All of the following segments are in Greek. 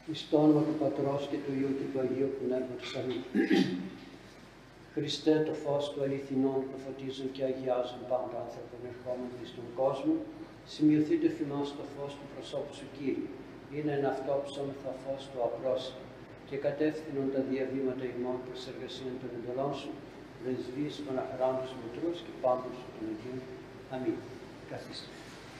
Εις το όνομα του Πατρός και του Υιού και του Αγίου Πνεύματος. Αμήν. Χριστέ, το φως του αληθινών που φωτίζουν και αγιάζουν πάντα άνθρωπον ερχόμενοι στον κόσμο, σημειωθείτε φημάς το φως του προσώπου σου, Κύριε. Είναι ένα αυτό ψώμεθα φως του απρόσιτο και κατεύθυνον τα διαβήματα ημών προς εργασία των εντολών σου, πρεσβείς των αχράντους μητρούς και πάντων σου των Αγίων. Αμήν. Καθίστε.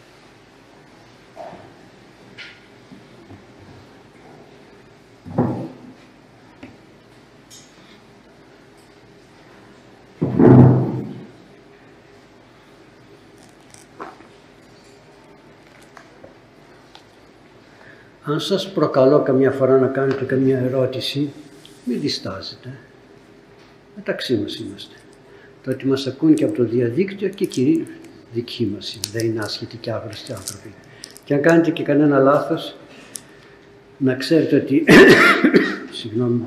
Αν σας προκαλώ καμιά φορά να κάνετε καμιά ερώτηση, μην διστάζετε. Μεταξύ μας είμαστε. Το ότι μας ακούν και από το διαδίκτυο και κυρίως δικοί μας, δεν είναι άσχετοι και άγνωστοι άνθρωποι. Και αν κάνετε και κανένα λάθος, να ξέρετε ότι συγγνώμη,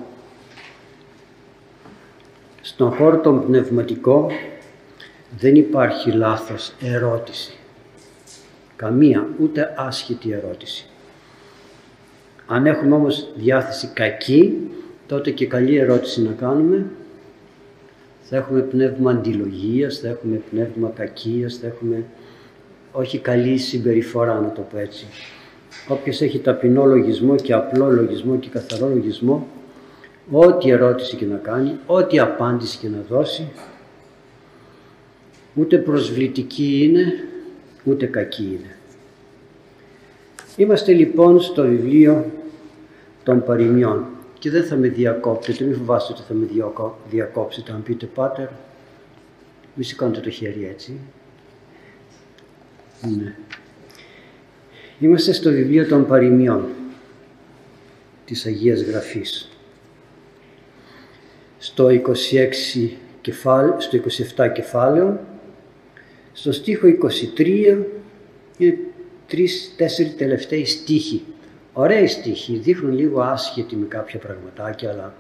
στον χώρο τον πνευματικό δεν υπάρχει λάθος ερώτηση. Καμία, ούτε άσχετη ερώτηση. Αν έχουμε όμως διάθεση κακή, τότε και καλή ερώτηση να κάνουμε, θα έχουμε πνεύμα αντιλογίας, θα έχουμε πνεύμα κακίας, θα έχουμε όχι καλή συμπεριφορά, να το πω έτσι. Όποιος έχει ταπεινό λογισμό και απλό λογισμό και καθαρό λογισμό, ό,τι ερώτηση και να κάνει, ό,τι απάντηση και να δώσει, ούτε προσβλητική είναι, ούτε κακή είναι. Είμαστε λοιπόν στο βιβλίο των παροιμιών και δεν θα με διακόψετε, μην φοβάστε ότι θα με διακόψετε. Αν πείτε πάτερ, μη σηκώνετε το χέρι έτσι. Ναι. Είμαστε στο βιβλίο των παροιμιών της Αγίας Γραφής. Στο 27 κεφάλαιο, στο στίχο 23 είναι 3-4 τελευταίοι στίχοι. Ωραίοι στίχοι, δείχνουν λίγο άσχετοι με κάποια πραγματάκια, αλλά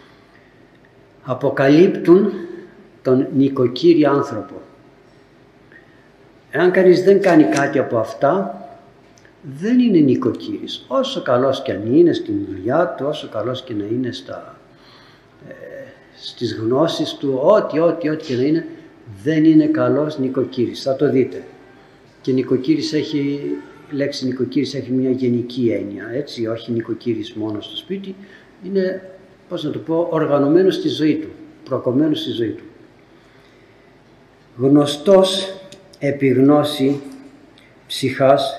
αποκαλύπτουν τον νοικοκύρη άνθρωπο. Εάν κανείς δεν κάνει κάτι από αυτά, δεν είναι νοικοκύρης. Όσο καλός και αν είναι στην δουλειά του, όσο καλός και να είναι στις γνώσεις του, ό,τι και να είναι, δεν είναι καλός νοικοκύρης. Θα το δείτε. Και νοικοκύρης η λέξη νοικοκύρης έχει μια γενική έννοια, έτσι, όχι νοικοκύρης μόνο στο σπίτι, είναι, πώς να το πω, οργανωμένος στη ζωή του, προκομμένος στη ζωή του. Γνωστός επί γνώση ψυχάς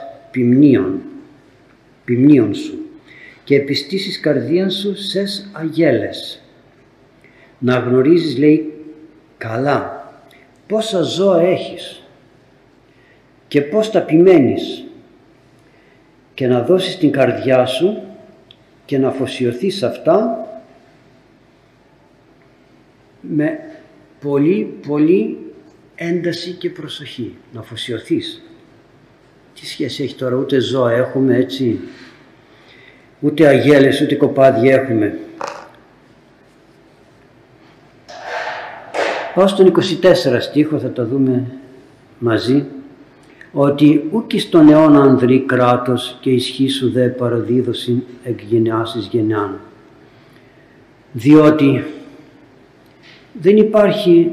ποιμνίων σου και επιστήσεις καρδίαν σου σες αγέλες. Να γνωρίζεις, λέει, καλά πόσα ζώα έχεις και πώς τα ποιμένεις και να δώσεις την καρδιά σου και να αφοσιωθείς σε αυτά με πολύ ένταση και προσοχή. Να αφοσιωθείς. Τι σχέση έχει τώρα, ούτε ζώα έχουμε, έτσι, ούτε αγέλες, ούτε κοπάδια έχουμε. Πάω στον 24 στίχο, θα τα δούμε μαζί, ότι ούκ στον αιώνα ανδρή κράτος και ισχύ σου δε παραδίδωσιν εκ γενιάς εις γενιάν. Διότι δεν υπάρχει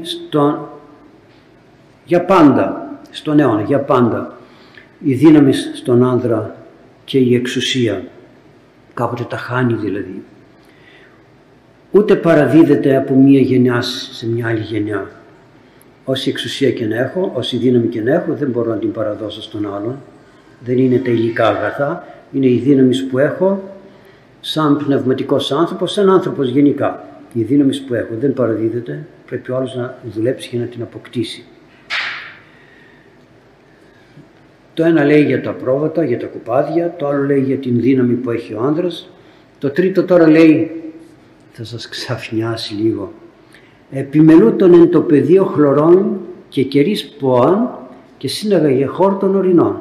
για πάντα, στον αιώνα, για πάντα, η δύναμη στον άνδρα και η εξουσία. Κάποτε τα χάνει δηλαδή. Ούτε παραδίδεται από μία γενιά σε μια άλλη γενιά. Όση εξουσία και να έχω, όση δύναμη και να έχω, δεν μπορώ να την παραδώσω στον άλλον. Δεν είναι τα υλικά αγαθά, είναι η δύναμη που έχω σαν πνευματικός άνθρωπος, σαν άνθρωπος γενικά. Η δύναμη που έχω δεν παραδίδεται, πρέπει ο άλλος να δουλέψει και να την αποκτήσει. Το ένα λέει για τα πρόβατα, για τα κουπάδια, το άλλο λέει για την δύναμη που έχει ο άνδρας, το τρίτο τώρα λέει, θα σας ξαφνιάσει λίγο, επιμελού τον εν το πεδίο χλωρών και κερίς ποάν και σύναγαγε χόρτων ορεινών.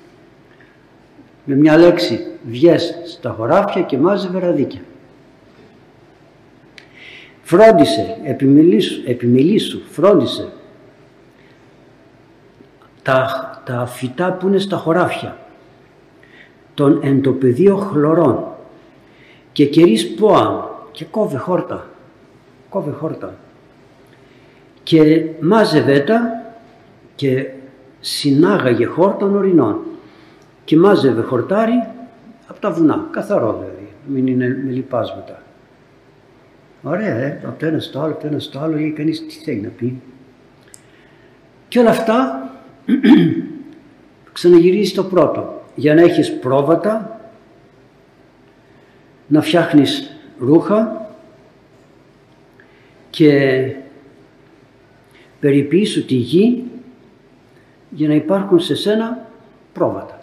Με μια λέξη, βγες στα χωράφια και μάζευε ραδίκια. Φρόντισε, επιμελήσου, φρόντισε τα φυτά που είναι στα χωράφια, των εν το πεδίο χλωρών και κερίς πόαν και κόβε χόρτα και μάζευε τα και συνάγαγε χόρτων ορεινών και μάζευε χορτάρι από τα βουνά, καθαρό δηλαδή, μην είναι με λιπάσματα. Ωραία, από το ένα στο άλλο, λέει κανείς τι θέλει να πει. Και όλα αυτά ξαναγυρίζει το πρώτο, για να έχεις πρόβατα, να φτιάχνεις ρούχα και περιποιήσου τη γη για να υπάρχουν σε σένα πρόβατα.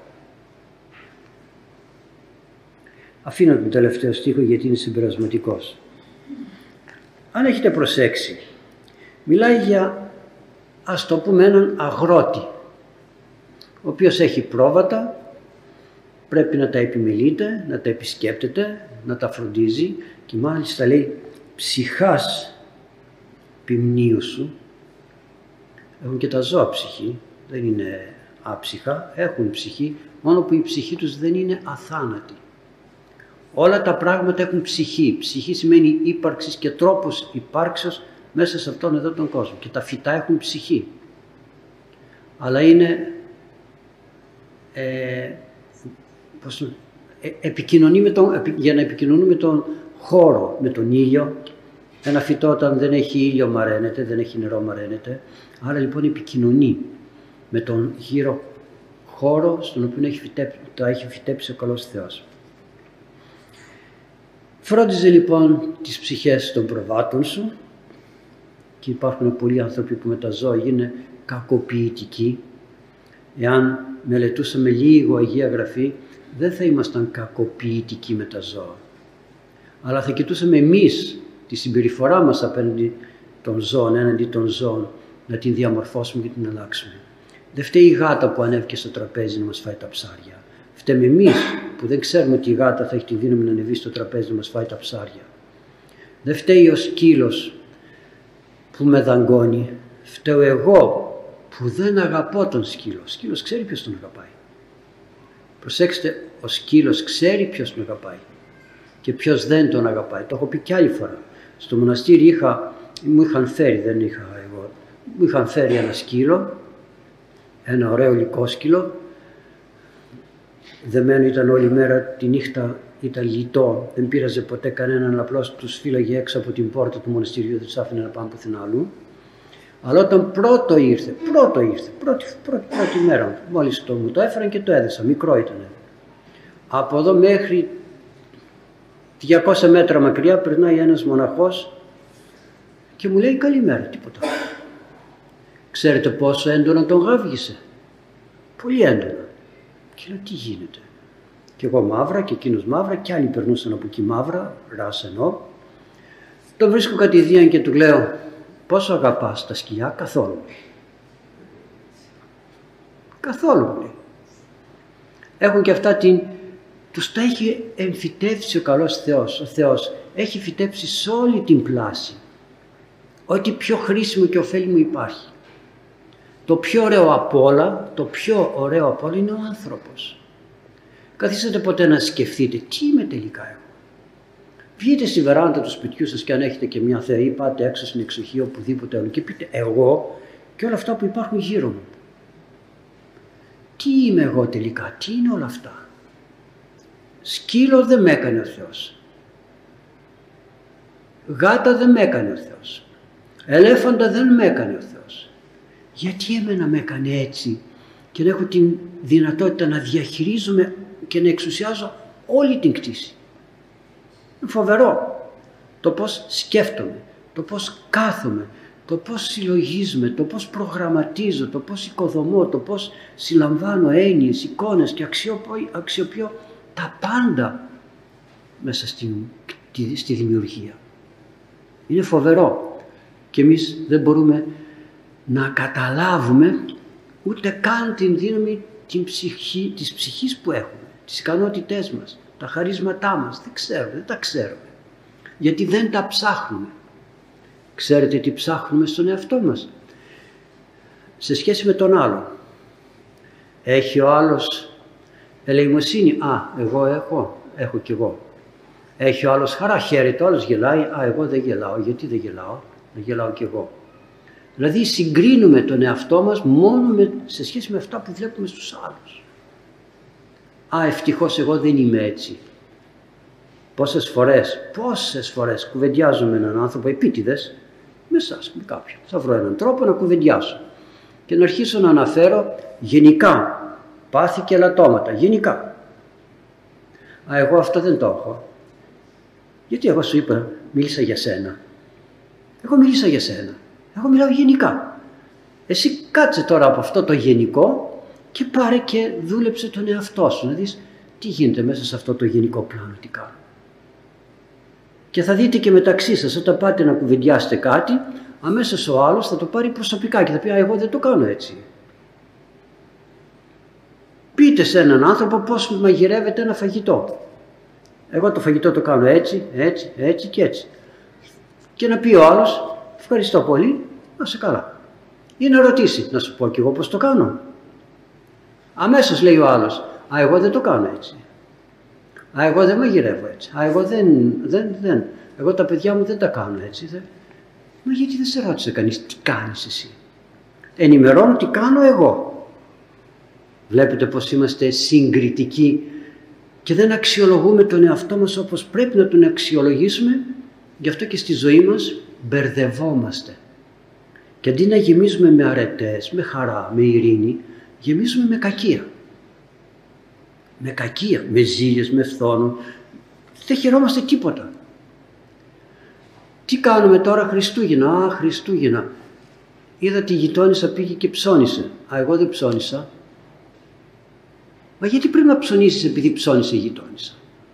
Αφήνω τον τελευταίο στίχο γιατί είναι συμπερασματικός. Αν έχετε προσέξει, μιλάει για, ας το πούμε, έναν αγρότη, ο οποίος έχει πρόβατα, πρέπει να τα επιμελείται, να τα επισκέπτεται, να τα φροντίζει και μάλιστα λέει ψυχάς ποιμνίου σου. Έχουν και τα ζώα ψυχή, δεν είναι άψυχα, έχουν ψυχή, μόνο που η ψυχή τους δεν είναι αθάνατη. Όλα τα πράγματα έχουν ψυχή. Ψυχή σημαίνει ύπαρξης και τρόπος υπάρξεως μέσα σε αυτόν εδώ τον κόσμο. Και τα φυτά έχουν ψυχή. Αλλά είναι για να επικοινωνούμε τον χώρο με τον ήλιο. Ένα φυτό όταν δεν έχει ήλιο μαραίνεται, δεν έχει νερό μαραίνεται. Άρα λοιπόν επικοινωνεί με τον γύρο χώρο στον οποίο τα έχει φυτέψει ο καλός Θεός. Φρόντιζε λοιπόν τις ψυχές των προβάτων σου και υπάρχουν πολλοί άνθρωποι που με τα ζώα είναι κακοποιητικοί. Εάν μελετούσαμε λίγο Αγία Γραφή δεν θα ήμασταν κακοποιητικοί με τα ζώα, αλλά θα κοιτούσαμε εμείς τη συμπεριφορά μας απέναντι των ζώων, έναντι των ζώων, να την διαμορφώσουμε και την αλλάξουμε. Δεν φταίει η γάτα που ανέβηκε στο τραπέζι να μας φάει τα ψάρια. Φταίμε εμείς που δεν ξέρουμε ότι η γάτα θα έχει τη δύναμη να ανεβεί στο τραπέζι να μας φάει τα ψάρια. Δεν φταίει ο σκύλος που με δαγκώνει. Φταίω εγώ που δεν αγαπώ τον σκύλο. Ο σκύλος ξέρει ποιος τον αγαπάει. Προσέξτε, ο σκύλος ξέρει ποιος τον αγαπάει και ποιος δεν τον αγαπάει. Το έχω πει κι άλλη φορά. Στο μοναστήρι μου είχαν φέρει ένα σκύλο, ένα ωραίο λυκόσκυλο. Δεμένο ήταν όλη μέρα, τη νύχτα ήταν λιτό, δεν πείραζε ποτέ κανέναν, αλλά απλώς τους φύλαγε έξω από την πόρτα του μοναστηριού, δεν τους άφηνε να πάνε πουθενά αλλού. Αλλά όταν πρώτη μέρα, μόλις μου το έφεραν και το έδεσα, μικρό ήταν. Από εδώ μέχρι 200 μέτρα μακριά περνάει ένας μοναχός και μου λέει καλημέρα, τίποτα. Ξέρετε πόσο έντονα τον γάβγισε? Πολύ έντονα. Και λέω τι γίνεται? Και εγώ μαύρα και εκείνος μαύρα και άλλοι περνούσαν από εκεί μαύρα, ράσενο. Τον βρίσκω κατηδίαν και του λέω πόσο αγαπάς τα σκυλιά? Καθόλου. Καθόλου. Έχουν και αυτά τους τα έχει εμφυτεύσει ο καλός Θεός. Ο Θεός έχει φυτέψει σε όλη την πλάση ό,τι πιο χρήσιμο και ωφέλιμο υπάρχει. Το πιο ωραίο απ' όλα είναι ο άνθρωπος. Καθίσατε ποτέ να σκεφτείτε τι είμαι τελικά εγώ? Βγείτε στη βεράντα του σπιτιού σας και αν έχετε και μια θεή, πάτε έξω στην εξοχή οπουδήποτε άλλο και πείτε εγώ και όλα αυτά που υπάρχουν γύρω μου. Τι είμαι εγώ τελικά, τι είναι όλα αυτά? Σκύλο δεν με έκανε ο Θεός. Γάτα δεν με έκανε ο Θεός. Ελέφαντα δεν με έκανε ο Θεός. Γιατί εμένα με έκανε έτσι και να έχω την δυνατότητα να διαχειρίζομαι και να εξουσιάζω όλη την κτήση? Είναι φοβερό το πώς σκέφτομαι, το πώς κάθομαι, το πώς συλλογίζομαι, το πώς προγραμματίζω, το πώς οικοδομώ, το πώς συλλαμβάνω έννοιες, εικόνες και αξιοποιώ τα πάντα μέσα στη δημιουργία. Είναι φοβερό και εμείς δεν μπορούμε να καταλάβουμε ούτε καν την δύναμη της ψυχής που έχουμε, τις ικανότητές μας, τα χαρίσματά μας. Δεν τα ξέρουμε. Γιατί δεν τα ψάχνουμε. Ξέρετε τι ψάχνουμε στον εαυτό μας? Σε σχέση με τον άλλο. Έχει ο άλλος ελεημοσύνη? Εγώ έχω κι εγώ. Έχει ο άλλος χαρά, χαίρεται, ο άλλος γελάει. Α, εγώ δεν γελάω. Γιατί δεν γελάω? Να γελάω κι εγώ. Δηλαδή συγκρίνουμε τον εαυτό μας μόνο σε σχέση με αυτά που βλέπουμε στους άλλους. Α, ευτυχώς εγώ δεν είμαι έτσι. Πόσες φορές κουβεντιάζω με έναν άνθρωπο επίτηδες, με εσάς, με κάποιον. Θα βρω έναν τρόπο να κουβεντιάσω και να αρχίσω να αναφέρω γενικά πάθη και ελαττώματα, γενικά. Α, εγώ αυτό δεν το έχω. Γιατί εγώ σου είπα, μίλησα για σένα. Εγώ μίλησα για σένα. Εγώ μιλάω γενικά. Εσύ κάτσε τώρα από αυτό το γενικό και πάρε και δούλεψε τον εαυτό σου, να δεις τι γίνεται μέσα σε αυτό το γενικό πλάνο, τι κάνω. Και θα δείτε και μεταξύ σας, όταν πάτε να κουβεντιάσετε κάτι, αμέσως ο άλλος θα το πάρει προσωπικά και θα πει, α, εγώ δεν το κάνω έτσι. Πείτε σε έναν άνθρωπο πώς μαγειρεύεται ένα φαγητό. Εγώ το φαγητό το κάνω έτσι, έτσι, έτσι και έτσι. Και να πει ο άλλος, ευχαριστώ πολύ, να είσαι καλά. Ή να ρωτήσει, να σου πω κι εγώ πώς το κάνω. Αμέσως λέει ο άλλος, α, εγώ δεν το κάνω έτσι. Α, εγώ δεν μαγειρεύω έτσι. Α, εγώ δεν. Εγώ τα παιδιά μου δεν τα κάνω έτσι. Μα γιατί δεν σε ρώτησε κανείς τι κάνεις εσύ? Ενημερώνω τι κάνω εγώ. Βλέπετε πως είμαστε συγκριτικοί και δεν αξιολογούμε τον εαυτό μας όπως πρέπει να τον αξιολογήσουμε. Γι' αυτό και στη ζωή μας μπερδευόμαστε. Και αντί να γεμίζουμε με αρετές, με χαρά, με ειρήνη, γεμίζουμε με κακία. Με κακία, με ζήλιες, με φθόνο. Δεν χαιρόμαστε τίποτα. Τι κάνουμε τώρα? Χριστούγεννα. Α, Χριστούγεννα. Είδα τη γειτόνισσα πήγε και ψώνισε. Α, εγώ δεν ψώνισα. Μα γιατί πρέπει να ψωνίσεις επειδή ψώνισε η γειτόνισσα?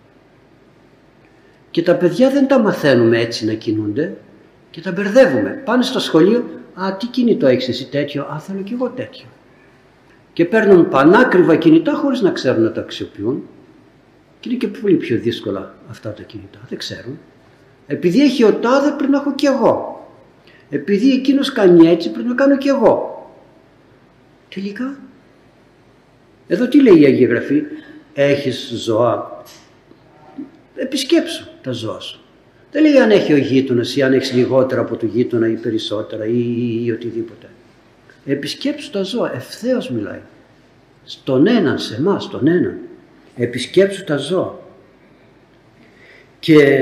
Και τα παιδιά δεν τα μαθαίνουμε έτσι να κινούνται και τα μπερδεύουμε. Πάνε στο σχολείο, α, τι κινητό έχεις εσύ? Τέτοιο. Α, θέλω κι εγώ τέτοιο. Και παίρνουν πανάκριβα κινητά χωρίς να ξέρουν να τα αξιοποιούν. Και είναι και πολύ πιο δύσκολα αυτά τα κινητά. Δεν ξέρουν. Επειδή έχει ο τάδε πρέπει να έχω κι εγώ. Επειδή εκείνος κάνει έτσι πρέπει να κάνω κι εγώ. Τελικά, εδώ τι λέει η Αγία Γραφή? Έχεις ζώα, επισκέψου τα ζώα σου. Δεν λέει αν έχει ο γείτονας ή αν έχεις λιγότερα από το γείτονα ή περισσότερα ή οτιδήποτε. Επισκέψου τα ζώα, ευθέως μιλάει. Στον έναν, σε εμάς, τον έναν. Επισκέψου τα ζώα. Και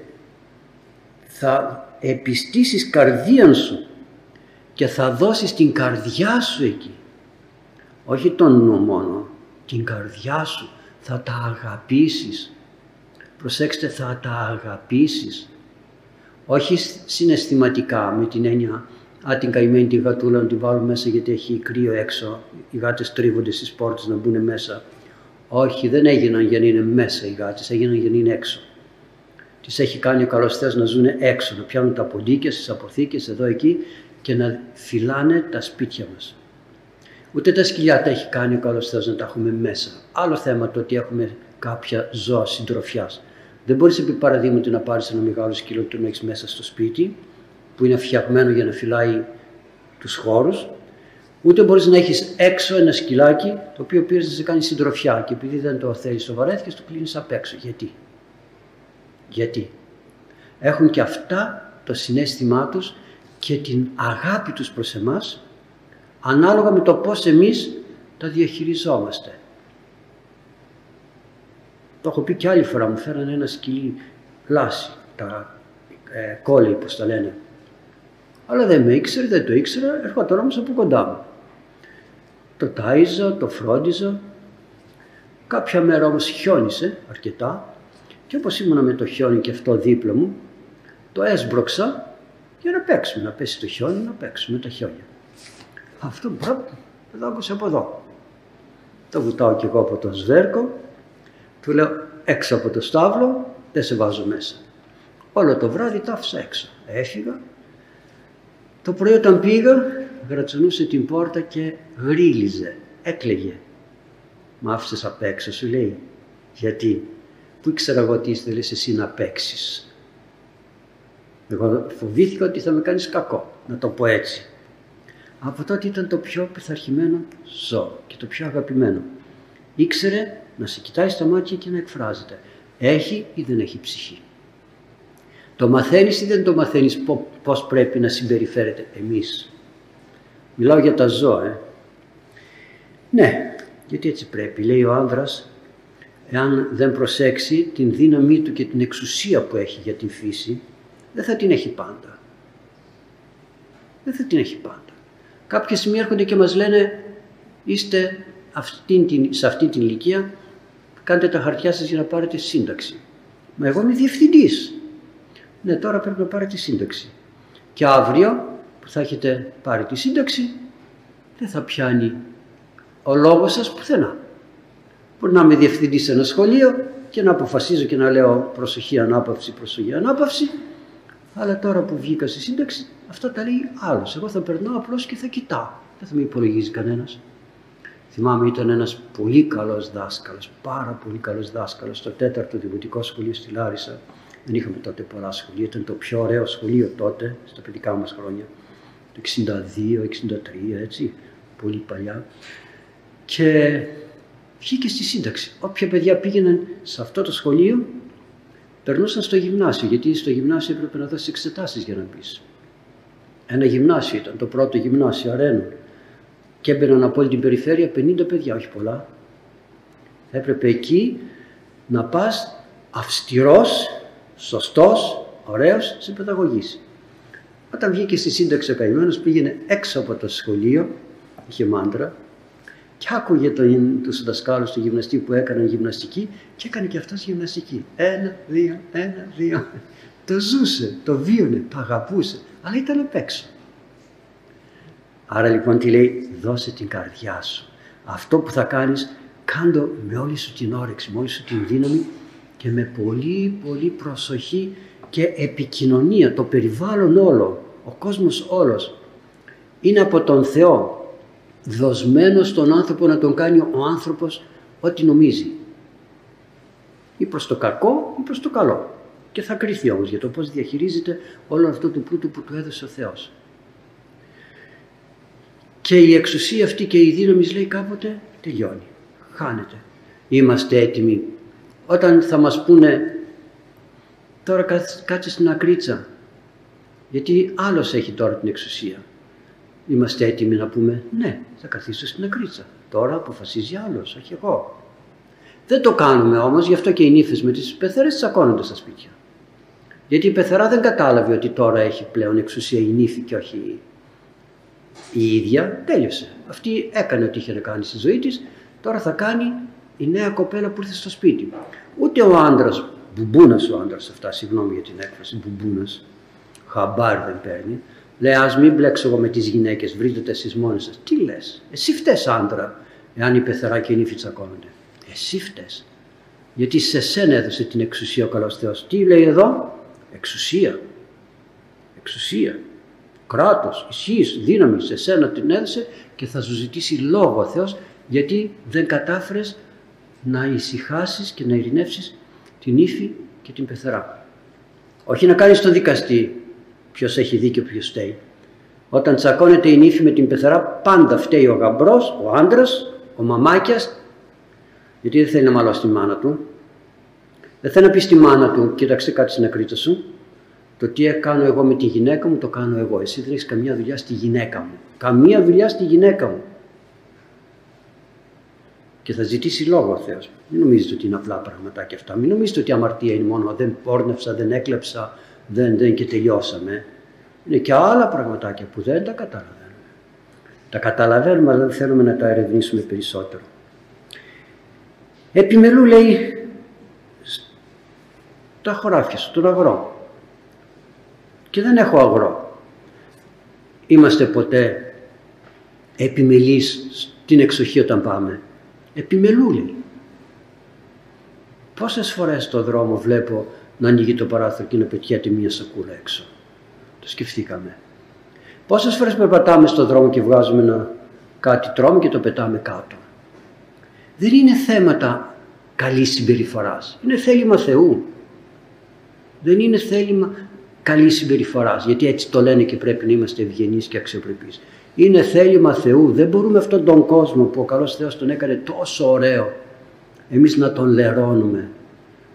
θα επιστήσεις καρδίαν σου και θα δώσεις την καρδιά σου εκεί. Όχι τον νου μόνο, την καρδιά σου. Θα τα αγαπήσεις. Προσέξτε, θα τα αγαπήσεις. Όχι συναισθηματικά με την έννοια «Α, την καημένη τη γατούλα να την βάλω μέσα γιατί έχει κρύο έξω, οι γάτες τρίβονται στις πόρτες να μπουν μέσα». Όχι, δεν έγιναν για να είναι μέσα οι γάτες, έγιναν για να είναι έξω. Τις έχει κάνει ο καλός Θεός να ζουν έξω, να πιάνουν τα ποντίκια στις αποθήκες εδώ εκεί και να φυλάνε τα σπίτια μας. Ούτε τα σκυλιά τα έχει κάνει ο καλός Θεός να τα έχουμε μέσα. Άλλο θέμα το ότι έχουμε κάποια ζώα συντροφιάς. Δεν μπορείς επί παραδείγματι να πάρεις ένα μεγάλο σκύλο και τον έχεις μέσα στο σπίτι, που είναι φτιαγμένο για να φυλάει τους χώρους, ούτε μπορείς να έχεις έξω ένα σκυλάκι το οποίο πήρες να σε κάνει συντροφιά και επειδή δεν το θέλεις σοβαρέθηκες, το κλείνεις απ' έξω. Γιατί? Έχουν και αυτά το συναίσθημά τους και την αγάπη τους προς εμάς ανάλογα με το πώς εμείς τα διαχειριζόμαστε. Το έχω πει και άλλη φορά, μου φέρανε ένα σκυλί λάση, τα κόλλη όπως τα λένε. Αλλά δεν με ήξερε, δεν το ήξερα, ερχόταν όμως από κοντά μου. Το τάιζα, το φρόντιζα. Κάποια μέρα όμως χιόνισε αρκετά και όπως ήμουνα με το χιόνι και αυτό δίπλα μου, το έσπρωξα για να παίξουμε, να πέσει το χιόνι, να παίξουμε τα χιόνια. Αυτό το δάγκωσε από εδώ. Το βουτάω κι εγώ από τον σβέρκο, του λέω έξω από το στάβλο, δεν σε βάζω μέσα. Όλο το βράδυ τα άφησα έξω. Έφυγα. Το πρωί όταν πήγα, γρατσονούσε την πόρτα και γρίλιζε, έκλαιγε. Μ' άφησες απ' έξω, σου λέει. Γιατί? Πού ήξερα εγώ τι ήθελες εσύ να παίξεις? Εγώ φοβήθηκα ότι θα με κάνεις κακό, να το πω έτσι. Από τότε ήταν το πιο πειθαρχημένο ζώο και το πιο αγαπημένο. Ήξερε να σε κοιτάει στα μάτια και να εκφράζεται. έχει ή δεν έχει ψυχή. Το μαθαίνεις ή δεν το μαθαίνεις πώς πρέπει να συμπεριφέρεται εμείς. Μιλάω για τα ζώα. Ναι, γιατί έτσι πρέπει. Λέει ο άνδρας, εάν δεν προσέξει την δύναμή του και την εξουσία που έχει για την φύση, δεν θα την έχει πάντα. Δεν θα την έχει πάντα. Κάποια στιγμή έρχονται και μας λένε, είστε σε αυτή την ηλικία, κάντε τα χαρτιά σας για να πάρετε σύνταξη. Μα εγώ είμαι διευθυντής. Ναι, τώρα πρέπει να πάρετε σύνταξη. Και αύριο που θα έχετε πάρει τη σύνταξη, δεν θα πιάνει ο λόγος σας πουθενά. Μπορεί να είμαι διευθυντής σε ένα σχολείο και να αποφασίζω και να λέω προσοχή ανάπαυση, προσοχή ανάπαυση, αλλά τώρα που βγήκα στη σύνταξη, αυτά τα λέει άλλος. Εγώ θα περνάω απλώς και θα κοιτάω. Δεν θα με υπολογίζει κανένας. Θυμάμαι, ήταν ένας πολύ καλός δάσκαλος, πάρα πολύ καλός δάσκαλος, στο 4ο Δημοτικό Σχολείο στη Λάρισα. Δεν είχαμε τότε πολλά σχολεία, ήταν το πιο ωραίο σχολείο τότε, στα παιδικά μας χρόνια. Το 62, 63, έτσι, πολύ παλιά. Και βγήκε στη σύνταξη. Όποια παιδιά πήγαιναν σε αυτό το σχολείο, περνούσαν στο γυμνάσιο, γιατί στο γυμνάσιο έπρεπε να δώσεις εξετάσεις για να μπεις. Ένα γυμνάσιο ήταν, το πρώτο γυμνάσιο Αρένων. Και έμπαιναν από όλη την περιφέρεια 50 παιδιά, όχι πολλά. Έπρεπε εκεί να πας αυστηρός, σωστός, ωραίος, σε παιδαγωγής. Όταν βγήκε στη σύνταξη ο καημένος, πήγαινε έξω από το σχολείο, είχε μάντρα, και άκουγε τους δασκάλους του γυμναστή που έκαναν γυμναστική και έκανε και αυτός γυμναστική. 1, 2, 1, 2. Το ζούσε, το βίωνε, το αγαπούσε, αλλά ήταν απ' έξω. Άρα λοιπόν τι λέει, δώσε την καρδιά σου. Αυτό που θα κάνεις, κάντο με όλη σου την όρεξη, με όλη σου την δύναμη και με πολύ πολύ προσοχή και επικοινωνία. Το περιβάλλον όλο, ο κόσμος όλος είναι από τον Θεό δοσμένο στον άνθρωπο να τον κάνει ο άνθρωπος ό,τι νομίζει. Ή προς το κακό ή προς το καλό. Και θα κριθεί όμως για το πώς διαχειρίζεται όλο αυτό το πλούτο που του έδωσε ο Θεός. Και η εξουσία αυτή και η δύναμη, λέει, κάποτε τελειώνει, χάνεται. Είμαστε έτοιμοι. Όταν θα μας πούνε τώρα κάτσε στην ακρίτσα, γιατί άλλος έχει τώρα την εξουσία. Είμαστε έτοιμοι να πούμε ναι, θα καθίσω στην ακρίτσα. Τώρα αποφασίζει άλλος, όχι εγώ. Δεν το κάνουμε όμως, γι' αυτό και οι νύφες με τις πεθερές τσακώνονται στα σπίτια. Γιατί η πεθερά δεν κατάλαβε ότι τώρα έχει πλέον εξουσία η νύφη και όχι η ίδια. Τέλειωσε. Αυτή έκανε ό,τι είχε να κάνει στη ζωή της, τώρα θα κάνει η νέα κοπέλα που ήρθε στο σπίτι. Ούτε ο άντρας, μπουμπούνας ο άντρας αυτά, συγγνώμη για την έκφραση, μπουμπούνας, χαμπάρι δεν παίρνει. Λέει, ας μην μπλέξω εγώ με τις γυναίκες, βρείτε εσείς μόνοι σας. Τι λες, εσύ φταίς άντρα, εάν η πεθερά και η νύφη τσακώνονται. Εσύ φταίς. Γιατί σε σένα έδωσε την εξουσία ο καλός Θεός. Τι λέει εδώ, εξουσία. Εξουσία. Κράτος, ισχύς, δύναμη, σε σένα την έδωσε και θα σου ζητήσει λόγο ο Θεός, γιατί δεν κατάφερες να ησυχάσεις και να ειρηνεύσεις την ύφη και την πεθερά. Όχι να κάνεις τον δικαστή ποιος έχει δίκιο, ποιος φταίει. Όταν τσακώνεται η νύφη με την πεθερά, πάντα φταίει ο γαμπρός, ο άντρας, ο μαμάκιας, γιατί δεν θέλει να μαλώσει τη μάνα του. Δεν θέλει να πει στη μάνα του, κοίταξε κάτι στην ακρίτσα σου, το τι κάνω εγώ με τη γυναίκα μου το κάνω εγώ. Εσύ δεν έχεις καμία δουλειά στη γυναίκα μου. Καμία δουλειά στη γυναίκα μου. Και θα ζητήσει λόγο ο Θεός. Μην νομίζετε ότι είναι απλά πραγματάκια αυτά. Μην νομίζετε ότι αμαρτία είναι μόνο δεν πόρνευσα, δεν έκλεψα, δεν και τελειώσαμε. Είναι και άλλα πραγματάκια που δεν τα καταλαβαίνουμε. Τα καταλαβαίνουμε, αλλά δεν θέλουμε να τα ερευνήσουμε περισσότερο. Επιμελού, λέει, τα χωράφια σου, τον αγρό. Και δεν έχω αγρό. Είμαστε ποτέ επιμελείς στην εξοχή όταν πάμε. Επιμελού, λέει. Πόσες φορές στο δρόμο βλέπω να ανοίγει το παράθυρο και να πετιέται μία σακούλα έξω. Το σκεφτήκαμε. Πόσες φορές περπατάμε στο δρόμο και βγάζουμε κάτι τρώμε και το πετάμε κάτω. Δεν είναι θέματα καλής συμπεριφοράς. Είναι θέλημα Θεού. Δεν είναι θέλημα καλής συμπεριφοράς, γιατί έτσι το λένε και πρέπει να είμαστε ευγενείς και αξιοπρεπείς. Είναι θέλημα Θεού. Δεν μπορούμε αυτόν τον κόσμο που ο καλός Θεός τον έκανε τόσο ωραίο, εμείς να τον λερώνουμε,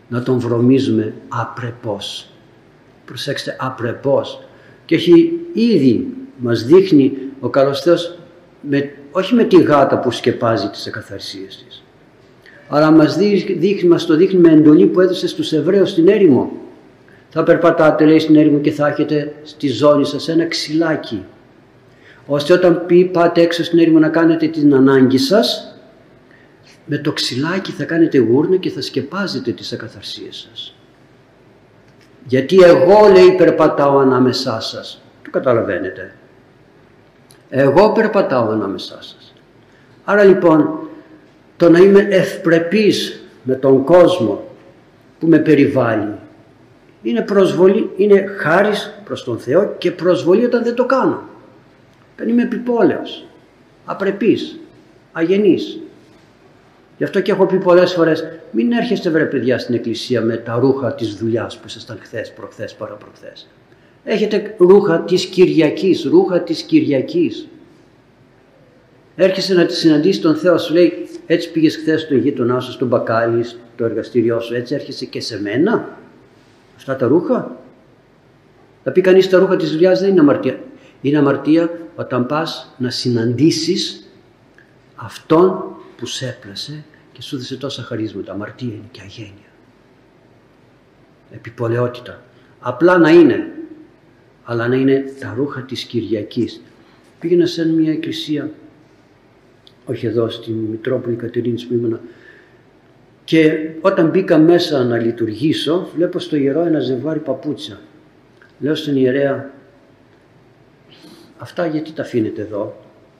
να τον βρωμίζουμε απρεπώς. Προσέξτε, απρεπώς. Και έχει ήδη μας δείχνει ο καλός Θεός, όχι με τη γάτα που σκεπάζει τις ακαθαρσίες της, αλλά μας το δείχνει με εντολή που έδωσε στους Εβραίους στην έρημο. Θα περπατάτε, λέει, στην έρημο και θα έχετε στη ζώνη σας ένα ξυλάκι, ώστε όταν πάτε έξω στην έρημο να κάνετε την ανάγκη σας, με το ξυλάκι θα κάνετε γούρνα και θα σκεπάζετε τις ακαθαρσίες σας. Γιατί εγώ, λέει, περπατάω ανάμεσά σας. Το καταλαβαίνετε. Εγώ περπατάω ανάμεσά σας. Άρα λοιπόν, το να είμαι ευπρεπής με τον κόσμο που με περιβάλλει είναι προσβολή, είναι χάρις προς τον Θεό και προσβολή όταν δεν το κάνω. Δεν είμαι επιπόλαιος, απρεπής, αγενής. Γι' αυτό και έχω πει πολλές φορές, μην έρχεστε βρε παιδιά στην εκκλησία με τα ρούχα της δουλειάς που ήσασταν χθες, προχθές, παραπροχθές. Έχετε ρούχα της Κυριακής, ρούχα της Κυριακής. Έρχεσαι να τη συναντήσεις τον Θεό, σου λέει, έτσι πήγες χθες στον γείτονά σου, στον μπακάλι, στο εργαστήριό σου, έτσι έρχεσαι και σε μένα, αυτά τα ρούχα. Θα πει κανείς τα ρούχα της δουλειάς δεν είναι αμαρτία. Είναι αμαρτία όταν πας να συναντήσεις αυτόν που σε έπλασε και σου έδωσε τόσα χαρίσματα. Αμαρτία είναι και αγένεια. Επιπολαιότητα. Απλά να είναι, αλλά να είναι τα ρούχα της Κυριακής. Πήγαινα σε μια εκκλησία, όχι εδώ στην Μητρόπολη Κατερίνης που ήμουνα, και όταν μπήκα μέσα να λειτουργήσω, βλέπω στο ιερό ένα ζευγάρι παπούτσια. Λέω στον ιερέα, αυτά γιατί τα αφήνετε εδώ?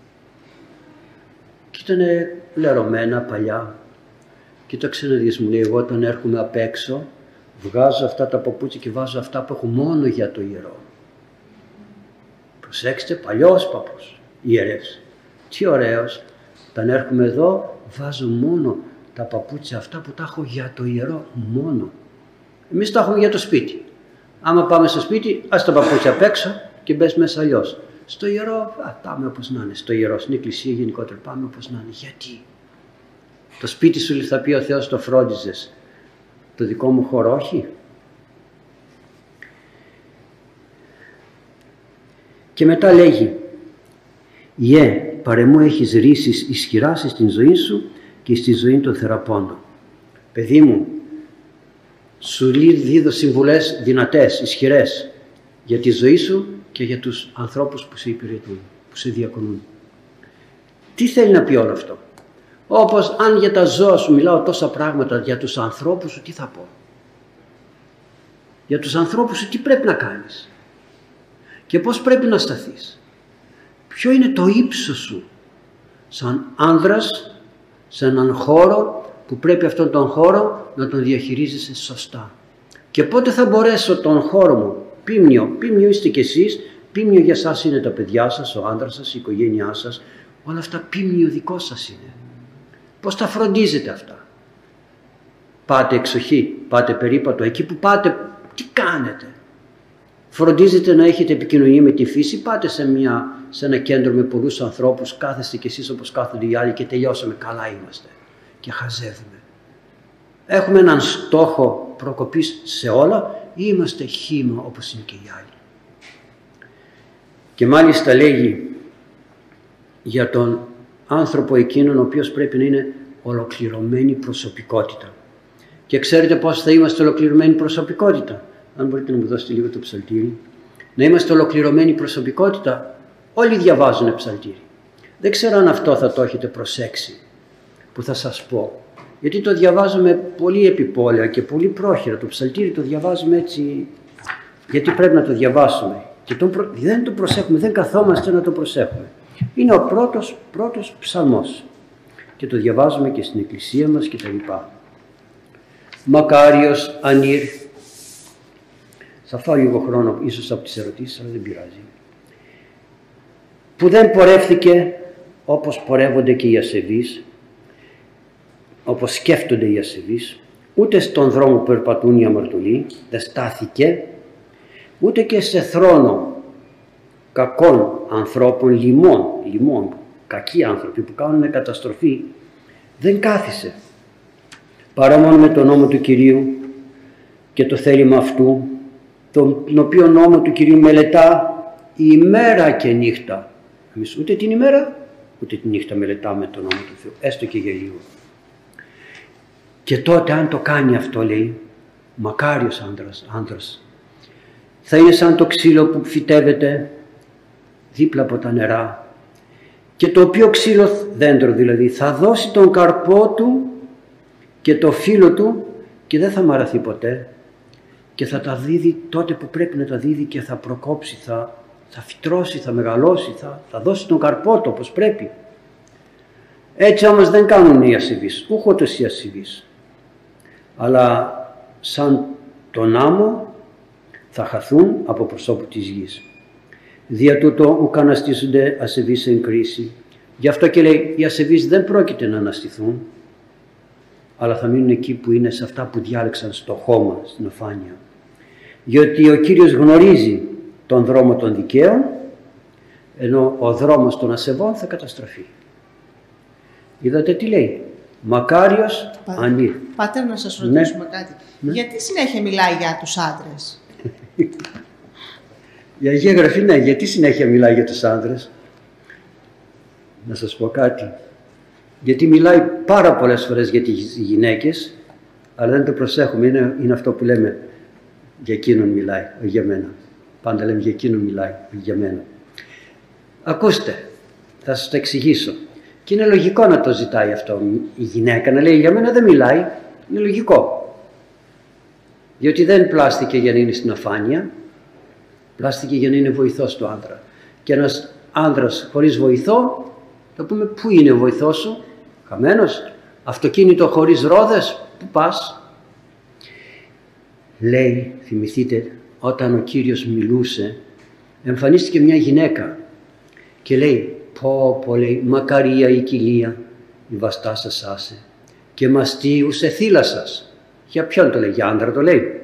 Και ήτανε λερωμένα, παλιά. Κοίταξε να δεις, μου λέει, εγώ όταν έρχομαι απ' έξω, βγάζω αυτά τα παπούτσια και βάζω αυτά που έχω μόνο για το ιερό. Προσέξτε, παλιός παππούς, ιερεύς. Τι ωραίος, όταν έρχομαι εδώ, βάζω μόνο τα παπούτσια αυτά που τα έχω για το ιερό μόνο. Εμείς τα έχουμε για το σπίτι. Άμα πάμε στο σπίτι, ας τα παπούτσια απ' έξω και μπες μέσα αλλιώς. Στο ιερό, πάμε όπως να είναι. Στο ιερό, στην εκκλησία γενικότερα, πάμε όπως να είναι. Γιατί? Το σπίτι σου θα πει ο Θεός το φρόντιζες. Το δικό μου χώρο όχι. Και μετά λέγει, «Ιε, παρεμού έχεις ρίσεις ισχυράς στην ζωή σου και στη ζωή των θεραπώντων». Παιδί μου, σου δίδω συμβουλές δυνατές, ισχυρές για τη ζωή σου και για τους ανθρώπους που σε υπηρετούν, που σε διακονούν. Τι θέλει να πει όλο αυτό? Όπως αν για τα ζώα σου μιλάω τόσα πράγματα, για τους ανθρώπους σου τι θα πω? Για τους ανθρώπους σου τι πρέπει να κάνεις και πώς πρέπει να σταθείς? Ποιο είναι το ύψος σου σαν άνδρας σε έναν χώρο που πρέπει αυτόν τον χώρο να τον διαχειρίζεσαι σωστά? Και πότε θα μπορέσω τον χώρο μου, πίμνιο είστε κι εσείς, πίμνιο για σας είναι τα παιδιά σας, ο άντρας σας, η οικογένειά σας, όλα αυτά πίμνιο δικό σας είναι. Πώς τα φροντίζετε αυτά? Πάτε εξοχή, πάτε περίπατο, εκεί που πάτε τι κάνετε? Φροντίζετε να έχετε επικοινωνία με τη φύση? Πάτε σε ένα κέντρο με πολλούς ανθρώπους, κάθεστε κι εσείς όπως κάθονται οι άλλοι και τελειώσαμε, καλά είμαστε και χαζεύουμε? Έχουμε έναν στόχο προκοπής σε όλα ή είμαστε χύμα όπως είναι και οι άλλοι? Και μάλιστα λέγει για τον άνθρωπο εκείνον ο οποίος πρέπει να είναι ολοκληρωμένη προσωπικότητα. Και ξέρετε πώς θα είμαστε ολοκληρωμένη προσωπικότητα? Αν μπορείτε να μου δώσετε λίγο το ψαλτήρι. Να είμαστε ολοκληρωμένη προσωπικότητα. Όλοι διαβάζουν ψαλτήρι. Δεν ξέρω αν αυτό θα το έχετε προσέξει που θα σας πω. Γιατί το διαβάζουμε πολύ επιπόλαια και πολύ πρόχειρα. Το ψαλτήρι το διαβάζουμε έτσι γιατί πρέπει να το διαβάσουμε. Και δεν το προσέχουμε, δεν καθόμαστε να το προσέχουμε. Είναι ο πρώτος ψαλμός και το διαβάζουμε και στην εκκλησία μας κτλ. Μακάριος ανήρ. Θα φάω λίγο χρόνο ίσως από τις ερωτήσεις, αλλά δεν πειράζει. Που δεν πορεύθηκε όπως πορεύονται και οι ασεβείς, όπως σκέφτονται οι ασεβείς, ούτε στον δρόμο που περπατούν οι αμαρτωλοί, δεν στάθηκε, ούτε και σε θρόνο κακών ανθρώπων, λιμών, κακοί άνθρωποι που κάνουν καταστροφή, δεν κάθισε. Παρά μόνο με τον νόμο του Κυρίου και το θέλημα αυτού, τον οποίο νόμο του Κυρίου μελετά ημέρα και νύχτα. Εμείς ούτε την ημέρα ούτε τη νύχτα μελετάμε τον νόμο του Θεού, έστω και για λίγο. Και τότε αν το κάνει αυτό, λέει, μακάριος άντρας, θα είναι σαν το ξύλο που φυτεύεται δίπλα από τα νερά, και το οποίο ξύλο, δέντρο δηλαδή, θα δώσει τον καρπό του και το φύλλο του και δεν θα μαραθεί ποτέ, και θα τα δίδει τότε που πρέπει να τα δίδει και θα προκόψει, θα φυτρώσει, θα μεγαλώσει, θα δώσει τον καρπό του όπως πρέπει. Έτσι όμως δεν κάνουν οι ασεβείς, ούχοτες οι ασεβείς, αλλά σαν τον άμμο θα χαθούν από προσώπου της γης. Δια τούτο ουκ αναστήσονται ασεβείς εν κρίση. Γι' αυτό και λέει, οι ασεβείς δεν πρόκειται να αναστηθούν, αλλά θα μείνουν εκεί που είναι, σε αυτά που διάλεξαν στο χώμα, στην αφάνεια. Γιατί ο Κύριος γνωρίζει τον δρόμο των δικαίων, ενώ ο δρόμος των ασεβών θα καταστραφεί. Είδατε τι λέει, μακάριος ανήρ. Πάτερ, να σας ρωτήσουμε κάτι. Γιατί συνέχεια μιλάει για τους άντρες? Η Αγία Γραφή, ναι, γιατί συνέχεια μιλάει για τους άντρες? Να σας πω κάτι. Γιατί μιλάει πάρα πολλές φορές για τις γυναίκες, αλλά δεν το προσέχουμε, είναι αυτό που λέμε, για εκείνον μιλάει, όχι για μένα. Πάντα λέμε για εκείνον μιλάει, όχι για μένα. Ακούστε, θα σας το εξηγήσω. Και είναι λογικό να το ζητάει αυτό η γυναίκα, να λέει για μένα δεν μιλάει, είναι λογικό. Διότι δεν πλάστηκε για να είναι στην αφάνεια, πλάστηκε για να είναι βοηθός του άντρα. Και ένας άντρας χωρίς βοηθό, θα πούμε, πού είναι ο βοηθός σου? Χαμένος. Αυτοκίνητο χωρίς ρόδες, πού πας? Λέει, θυμηθείτε, όταν ο Κύριος μιλούσε, εμφανίστηκε μια γυναίκα και λέει, πω, λέει, μακαρία η κοιλία, η βαστά σας άσε, και μαστίους εθύλα σας. Για ποιον το λέει? Για άντρα το λέει.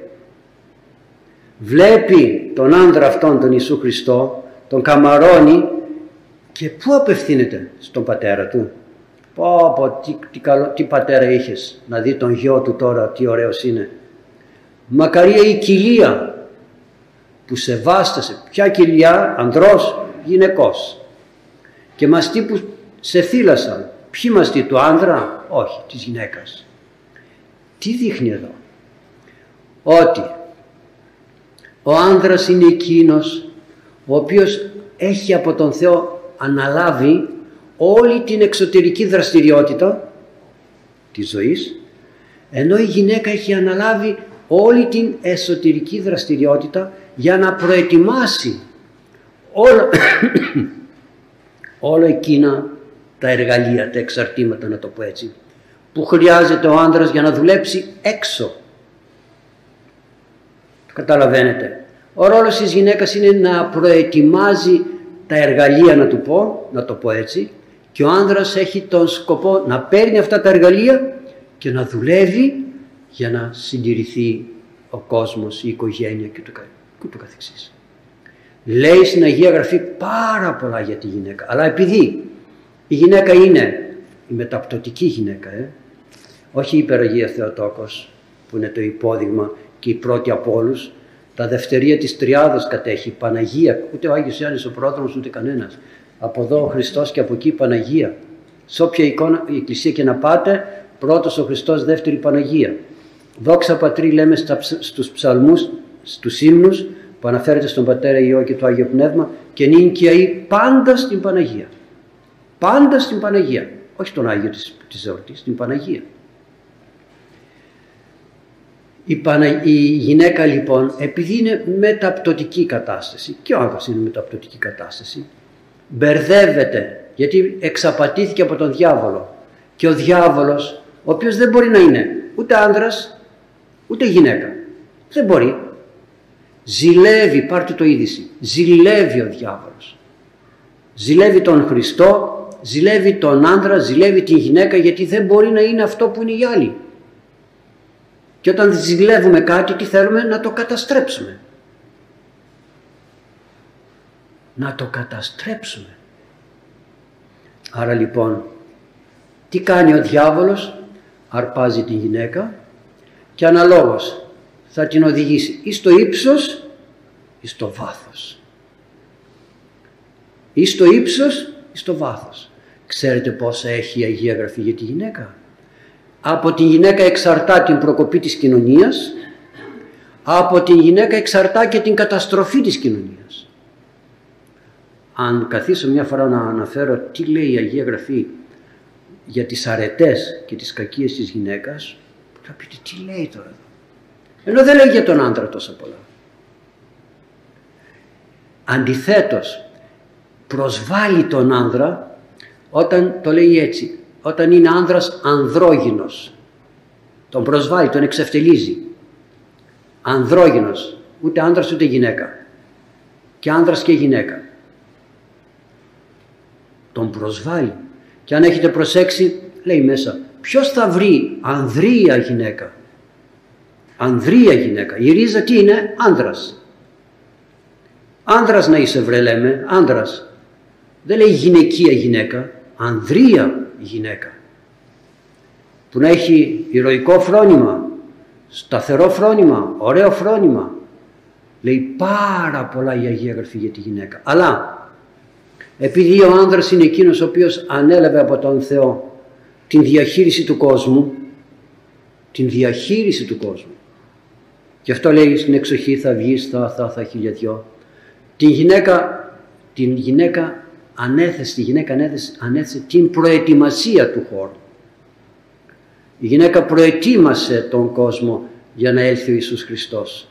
Βλέπει τον άντρα αυτόν, τον Ιησού Χριστό, τον καμαρώνει, και πού απευθύνεται? Στον πατέρα του. Πω, τι πατέρα είχες, να δει τον γιο του τώρα, τι ωραίος είναι. Μακαρία η κοιλία που σε βάστασε. Ποια κοιλιά? Ανδρός, γυναικός. Και μαστί που σε θύλασαν. Ποιοι μαστί? Του άντρα? Όχι, της γυναίκας. Τι δείχνει εδώ? Ότι ο άνδρας είναι εκείνος ο οποίος έχει από τον Θεό αναλάβει όλη την εξωτερική δραστηριότητα της ζωής, ενώ η γυναίκα έχει αναλάβει όλη την εσωτερική δραστηριότητα για να προετοιμάσει όλα εκείνα τα εργαλεία, τα εξαρτήματα, να το πω έτσι, που χρειάζεται ο άνδρας για να δουλέψει έξω. Καταλαβαίνετε, ο ρόλος της γυναίκας είναι να προετοιμάζει τα εργαλεία, να το πω έτσι, και ο άνδρας έχει τον σκοπό να παίρνει αυτά τα εργαλεία και να δουλεύει για να συντηρηθεί ο κόσμος, η οικογένεια και το καθεξής. Λέει στην Αγία Γραφή πάρα πολλά για τη γυναίκα, αλλά επειδή η γυναίκα είναι η μεταπτωτική γυναίκα, όχι η υπεραγία Θεοτόκος που είναι το υπόδειγμα και η πρώτη από όλους, τα δευτερία της Τριάδος κατέχει, Παναγία, ούτε ο Άγιος Ιωάννης ο Πρόδρομος ούτε κανένας. Από εδώ ο Χριστός και από εκεί η Παναγία. Σε όποια εικόνα η Εκκλησία και να πάτε, πρώτος ο Χριστός, δεύτερη Παναγία. Δόξα Πατρί λέμε στους ψαλμούς, στους ύμνους που αναφέρεται στον Πατέρα, Υιό και το Άγιο Πνεύμα, και νυν και αεί πάντα στην Παναγία. Πάντα στην Παναγία. Όχι στον Άγιο της εορτής, στην Παναγία. Η γυναίκα λοιπόν, επειδή είναι μεταπτωτική κατάσταση, και ο άντρας είναι μεταπτωτική κατάσταση, μπερδεύεται, γιατί εξαπατήθηκε από τον διάβολο. Και ο διάβολος, ο οποίος δεν μπορεί να είναι ούτε άντρας ούτε γυναίκα, δεν μπορεί, ζηλεύει, πάρτε το είδηση, ζηλεύει ο διάβολος, ζηλεύει τον Χριστό, ζηλεύει τον άντρα, ζηλεύει την γυναίκα, γιατί δεν μπορεί να είναι αυτό που είναι οι άλλοι. Και όταν ζηλεύουμε κάτι, τι θέλουμε? Να το καταστρέψουμε. Να το καταστρέψουμε. Άρα λοιπόν, τι κάνει ο διάβολος? Αρπάζει την γυναίκα και αναλόγως θα την οδηγήσει ή στο ύψος ή στο βάθος. Ή στο ύψος ή στο βάθος. Ξέρετε πόσα έχει η Αγία Γραφή για τη γυναίκα? Από τη γυναίκα εξαρτά την προκοπή της κοινωνίας, από τη γυναίκα εξαρτά και την καταστροφή της κοινωνίας. Αν καθίσω μια φορά να αναφέρω τι λέει η Αγία Γραφή για τις αρετές και τις κακίες της γυναίκας, θα πείτε τι λέει τώρα εδώ. Ενώ δεν λέει για τον άντρα τόσα πολλά. Αντιθέτως, προσβάλλει τον άνδρα όταν το λέει έτσι, όταν είναι άνδρας ανδρόγυνος. Τον προσβάλλει, τον εξευτελίζει. Ανδρόγυνος, ούτε άνδρας ούτε γυναίκα. Και άνδρας και γυναίκα. Τον προσβάλλει. Και αν έχετε προσέξει, λέει μέσα, ποιος θα βρει ανδρεία γυναίκα? Ανδρεία γυναίκα. Η ρίζα τι είναι? Άνδρας. Άνδρας να είσαι βρε λέμε, άνδρας. Δεν λέει γυναικεία γυναίκα, ανδρεία γυναίκα. Που να έχει ηρωικό φρόνημα, σταθερό φρόνημα, ωραίο φρόνημα. Λέει πάρα πολλά η Αγία Γραφή για τη γυναίκα. Αλλά επειδή ο άνδρας είναι εκείνος ο οποίος ανέλαβε από τον Θεό την διαχείριση του κόσμου, την διαχείριση του κόσμου. Γι' αυτό λέει στην εξοχή θα βγεις, θα χιλιαδιό. Την γυναίκα ανέθεσε την προετοιμασία του χώρου. Η γυναίκα προετοίμασε τον κόσμο για να έλθει ο Ιησούς Χριστός.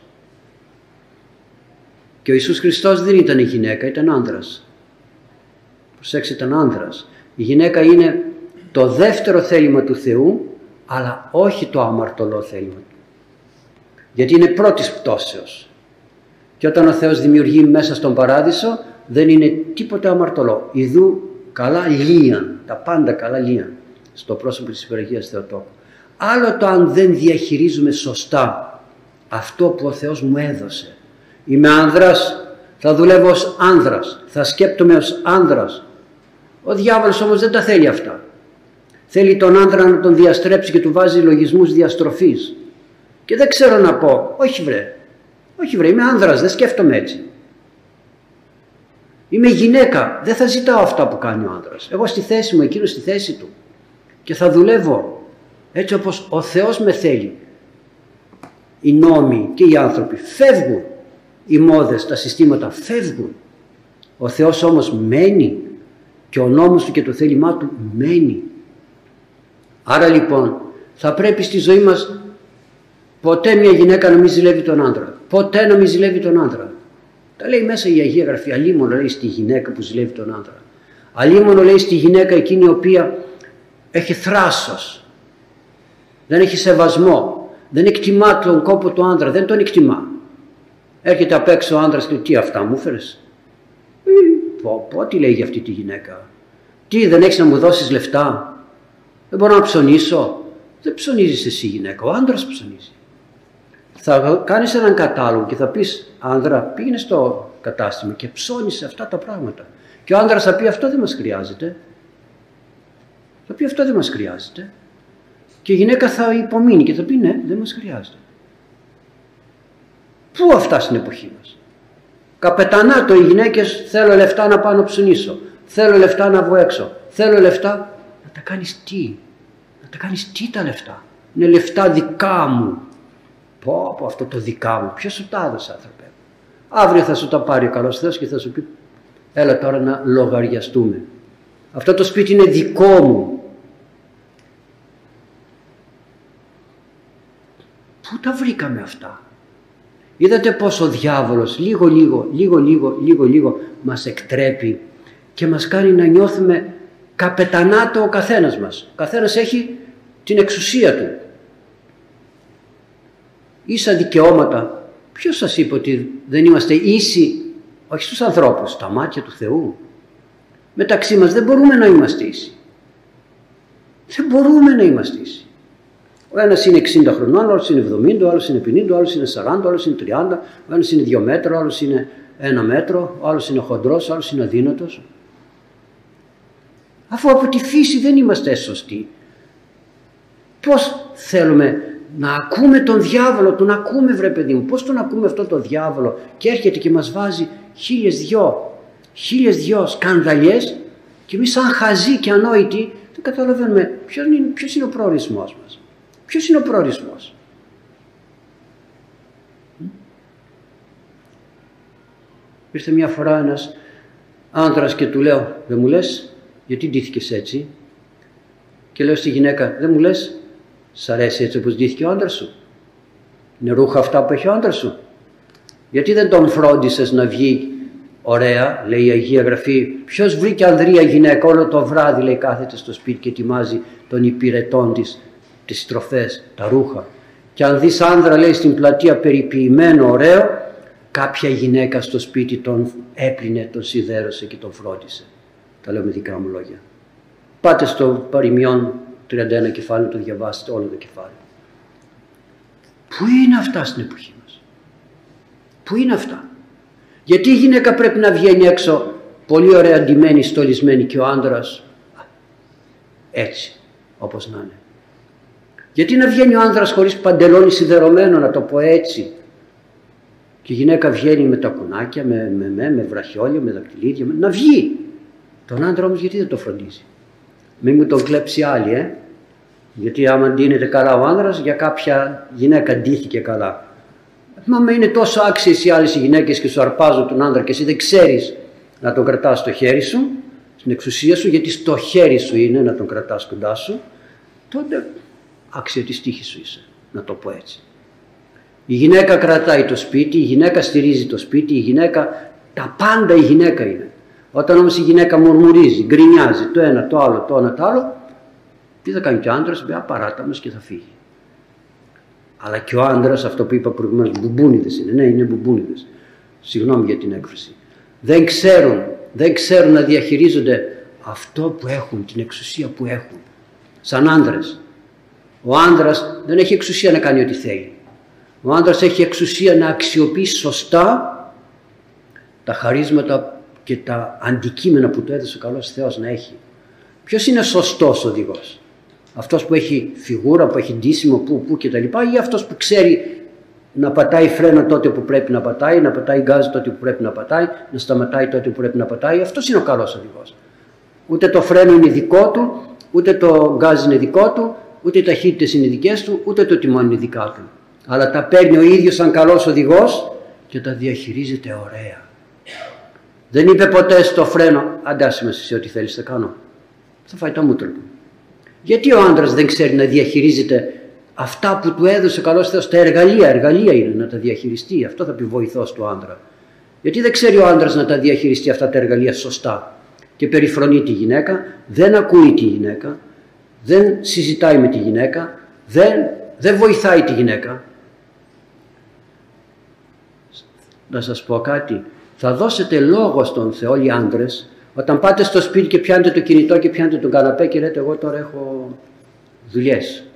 Και ο Ιησούς Χριστός δεν ήταν γυναίκα, ήταν άνδρας. Προσέξτε, ήταν άνδρας. Η γυναίκα είναι το δεύτερο θέλημα του Θεού, αλλά όχι το αμαρτωλό θέλημα του. Γιατί είναι πρώτης πτώσεως. Και όταν ο Θεός δημιουργεί μέσα στον παράδεισο, δεν είναι τίποτα αμαρτωλό. Ιδού καλά λίαν, τα πάντα καλά λίαν, στο πρόσωπο της Υπεραγίας Θεοτόκου. Άλλο το αν δεν διαχειρίζουμε σωστά αυτό που ο Θεός μου έδωσε. Είμαι άνδρας, θα δουλεύω ως άνδρας, θα σκέπτομαι ως άνδρας. Ο διάβολος όμως δεν τα θέλει αυτά. Θέλει τον άνδρα να τον διαστρέψει και του βάζει λογισμούς διαστροφής. Και δεν ξέρω να πω, όχι βρε, είμαι άνδρας, δεν σκέφτομαι έτσι. Είμαι γυναίκα, δεν θα ζητάω αυτά που κάνει ο άνδρας. Εγώ στη θέση μου, εκείνος στη θέση του. Και θα δουλεύω έτσι όπως ο Θεός με θέλει. Οι νόμοι και οι άνθρωποι φεύγουν. Οι μόδες, τα συστήματα φεύγουν. Ο Θεός όμως μένει και ο νόμος του και το θέλημά του μένει. Άρα λοιπόν θα πρέπει στη ζωή μας ποτέ μια γυναίκα να μην ζηλεύει τον άντρα. Ποτέ να μην ζηλεύει τον άντρα. Τα λέει μέσα η Αγία Γραφή. Αλίμονο λέει στη γυναίκα που ζηλεύει τον άντρα. Αλίμονο λέει στη γυναίκα εκείνη η οποία έχει θράσος. Δεν έχει σεβασμό. Δεν εκτιμά τον κόπο του άντρα. Δεν τον εκτιμά. Έρχεται απ' έξω ο άντρας και τι αυτά μου έφερες? Πω, τι λέει για αυτή τη γυναίκα? Τι, δεν έχεις να μου δώσεις λεφτά? Δεν μπορώ να ψωνίσω? Δεν ψωνίζεις εσύ γυναίκα, ο άντρας ψωνίζει. Θα κάνεις έναν κατάλογο και θα πεις, άνδρα, πήγαινε στο κατάστημα και ψώνισε αυτά τα πράγματα. Και ο άντρας θα πει, αυτό δεν μας χρειάζεται. Θα πει, αυτό δεν μας χρειάζεται. Και η γυναίκα θα υπομείνει και θα πει, ναι, δεν μας χρειάζεται. Πού αυτά στην εποχή μας? Καπετανάτο οι γυναίκες, θέλω λεφτά να πάω να ψωνίσω. Θέλω λεφτά να βγω έξω. Θέλω λεφτά να τα κάνεις τι? Να τα κάνεις τι τα λεφτά? Είναι λεφτά δικά μου. Πω αυτό το δικά μου. Ποιος σου τα έδωσε, άνθρωπε? Αύριο θα σου τα πάρει ο καλός Θεός και θα σου πει, έλα τώρα να λογαριαστούμε. Αυτό το σπίτι είναι δικό μου. Πού τα βρήκαμε αυτά? Είδατε πως ο διάβολος λίγο μας εκτρέπει και μας κάνει να νιώθουμε καπετανάτο ο καθένας μας. Ο καθένας έχει την εξουσία του. Ίσα δικαιώματα. Ποιος σας είπε ότι δεν είμαστε ίσοι? Όχι στους ανθρώπους, στα μάτια του Θεού. Μεταξύ μας δεν μπορούμε να είμαστε ίσοι. Δεν μπορούμε να είμαστε ίσοι. Ο ένας είναι 60 χρονών, ο άλλος είναι 70, ο άλλος είναι 50, ο άλλος είναι 40, ο άλλος είναι 30, ο ένας είναι 2 μέτρα, ο άλλος είναι 1 μέτρο, ο άλλος είναι χοντρός, ο άλλος είναι αδύνατος. Αφού από τη φύση δεν είμαστε σωστοί, πώς θέλουμε να ακούμε τον διάβολο, τον ακούμε βρε παιδί μου. Πώς τον ακούμε αυτό το διάβολο και έρχεται και μας βάζει χίλιες δυο σκανδαλιές και εμείς σαν χαζοί και ανόητοι δεν καταλαβαίνουμε ποιος είναι ο προορισμός μας. Ποιος είναι ο προορισμός. Ήρθε μια φορά ένας άντρας και του λέω, δεν μου λες γιατί ντύθηκες έτσι? Και λέω στη γυναίκα, δεν μου λες, σ' αρέσει έτσι όπως ντύθηκε ο άντρας σου? Είναι ρούχα αυτά που έχει ο άντρας σου? Γιατί δεν τον φρόντισες να βγει ωραία? Λέει η Αγία Γραφή, ποιος βρήκε ανδρεία γυναίκα? Όλο το βράδυ, λέει, κάθεται στο σπίτι και ετοιμάζει των υπηρετών της τις στροφές, τα ρούχα. Και αν δεις άνδρα, λέει, στην πλατεία περιποιημένο, ωραίο, κάποια γυναίκα στο σπίτι τον έπλυνε, τον σιδέρωσε και τον φρόντισε. Τα λέω με δικά μου λόγια. Πάτε στο Παροιμιών 31 κεφάλαιο, το διαβάσετε όλο το κεφάλαιο. Πού είναι αυτά στην εποχή μας? Πού είναι αυτά? Γιατί η γυναίκα πρέπει να βγαίνει έξω πολύ ωραία ντυμένη, στολισμένη και ο άντρας έτσι, όπως να είναι? Γιατί να βγαίνει ο άντρας χωρίς παντελόνι σιδερωμένο, να το πω έτσι, και η γυναίκα βγαίνει με τα κουνάκια, με βραχιόλια, με δακτυλίδια, να βγει. Τον άντρα όμως γιατί δεν το φροντίζει? Μην μου τον κλέψει άλλη, γιατί άμα ντύνεται καλά ο άνδρας, για κάποια γυναίκα ντύθηκε καλά. Μα είναι τόσο άξιες οι άλλες οι γυναίκες και σου αρπάζουν τον άντρα και εσύ δεν ξέρεις να τον κρατάς στο χέρι σου, στην εξουσία σου, γιατί στο χέρι σου είναι να τον κρατάς κοντά σου, τότε άξια τη τύχη σου είσαι, να το πω έτσι. Η γυναίκα κρατάει το σπίτι, η γυναίκα στηρίζει το σπίτι, η γυναίκα, τα πάντα η γυναίκα είναι. Όταν όμως η γυναίκα μουρμουρίζει, γκρινιάζει το ένα, το άλλο, το ένα, το άλλο, τι θα κάνει και ο άντρας? Παράτα μας και θα φύγει. Αλλά και ο άντρας, αυτό που είπα προηγουμένως, μπουμπούνιδες είναι. Ναι, είναι μπουμπούνιδες. Συγγνώμη για την έκφραση. Δεν ξέρουν να διαχειρίζονται αυτό που έχουν, την εξουσία που έχουν. Σαν άντρες. Ο άντρας δεν έχει εξουσία να κάνει ό,τι θέλει. Ο άντρας έχει εξουσία να αξιοποιεί σωστά τα χαρίσματα και τα αντικείμενα που του έδωσε ο καλός Θεός να έχει. Ποιος είναι σωστός οδηγός? Αυτός που έχει φιγούρα, που έχει ντύσιμο, που κτλ. Ή αυτός που ξέρει να πατάει φρένα τότε που πρέπει να πατάει, να πατάει γκάζ τότε που πρέπει να πατάει, να σταματάει τότε που πρέπει να πατάει? Αυτός είναι ο καλός οδηγός. Ούτε το φρένο είναι δικό του, ούτε το γκάζ είναι δικό του, ούτε οι ταχύτητες είναι δικές του, ούτε το τιμόνι είναι δικά του. Αλλά τα παίρνει ο ίδιος σαν καλός οδηγός και τα διαχειρίζεται ωραία. Δεν είπε ποτέ στο φρένο, αντάσαι μέσα σε ό,τι θέλεις θα κάνω. Θα φάει τα μούτρα του. Γιατί ο άντρας δεν ξέρει να διαχειρίζεται αυτά που του έδωσε ο καλός Θεός? Τα εργαλεία είναι να τα διαχειριστεί. Αυτό θα πει βοηθός του άντρα. Γιατί δεν ξέρει ο άντρας να τα διαχειριστεί αυτά τα εργαλεία σωστά και περιφρονεί τη γυναίκα, δεν ακούει τη γυναίκα, δεν συζητάει με τη γυναίκα, δεν βοηθάει τη γυναίκα. Να σας πω κάτι, θα δώσετε λόγο στον Θεό όλοι οι άντρες όταν πάτε στο σπίτι και πιάνετε το κινητό και πιάνετε τον καναπέ και λέτε εγώ τώρα έχω δουλειές.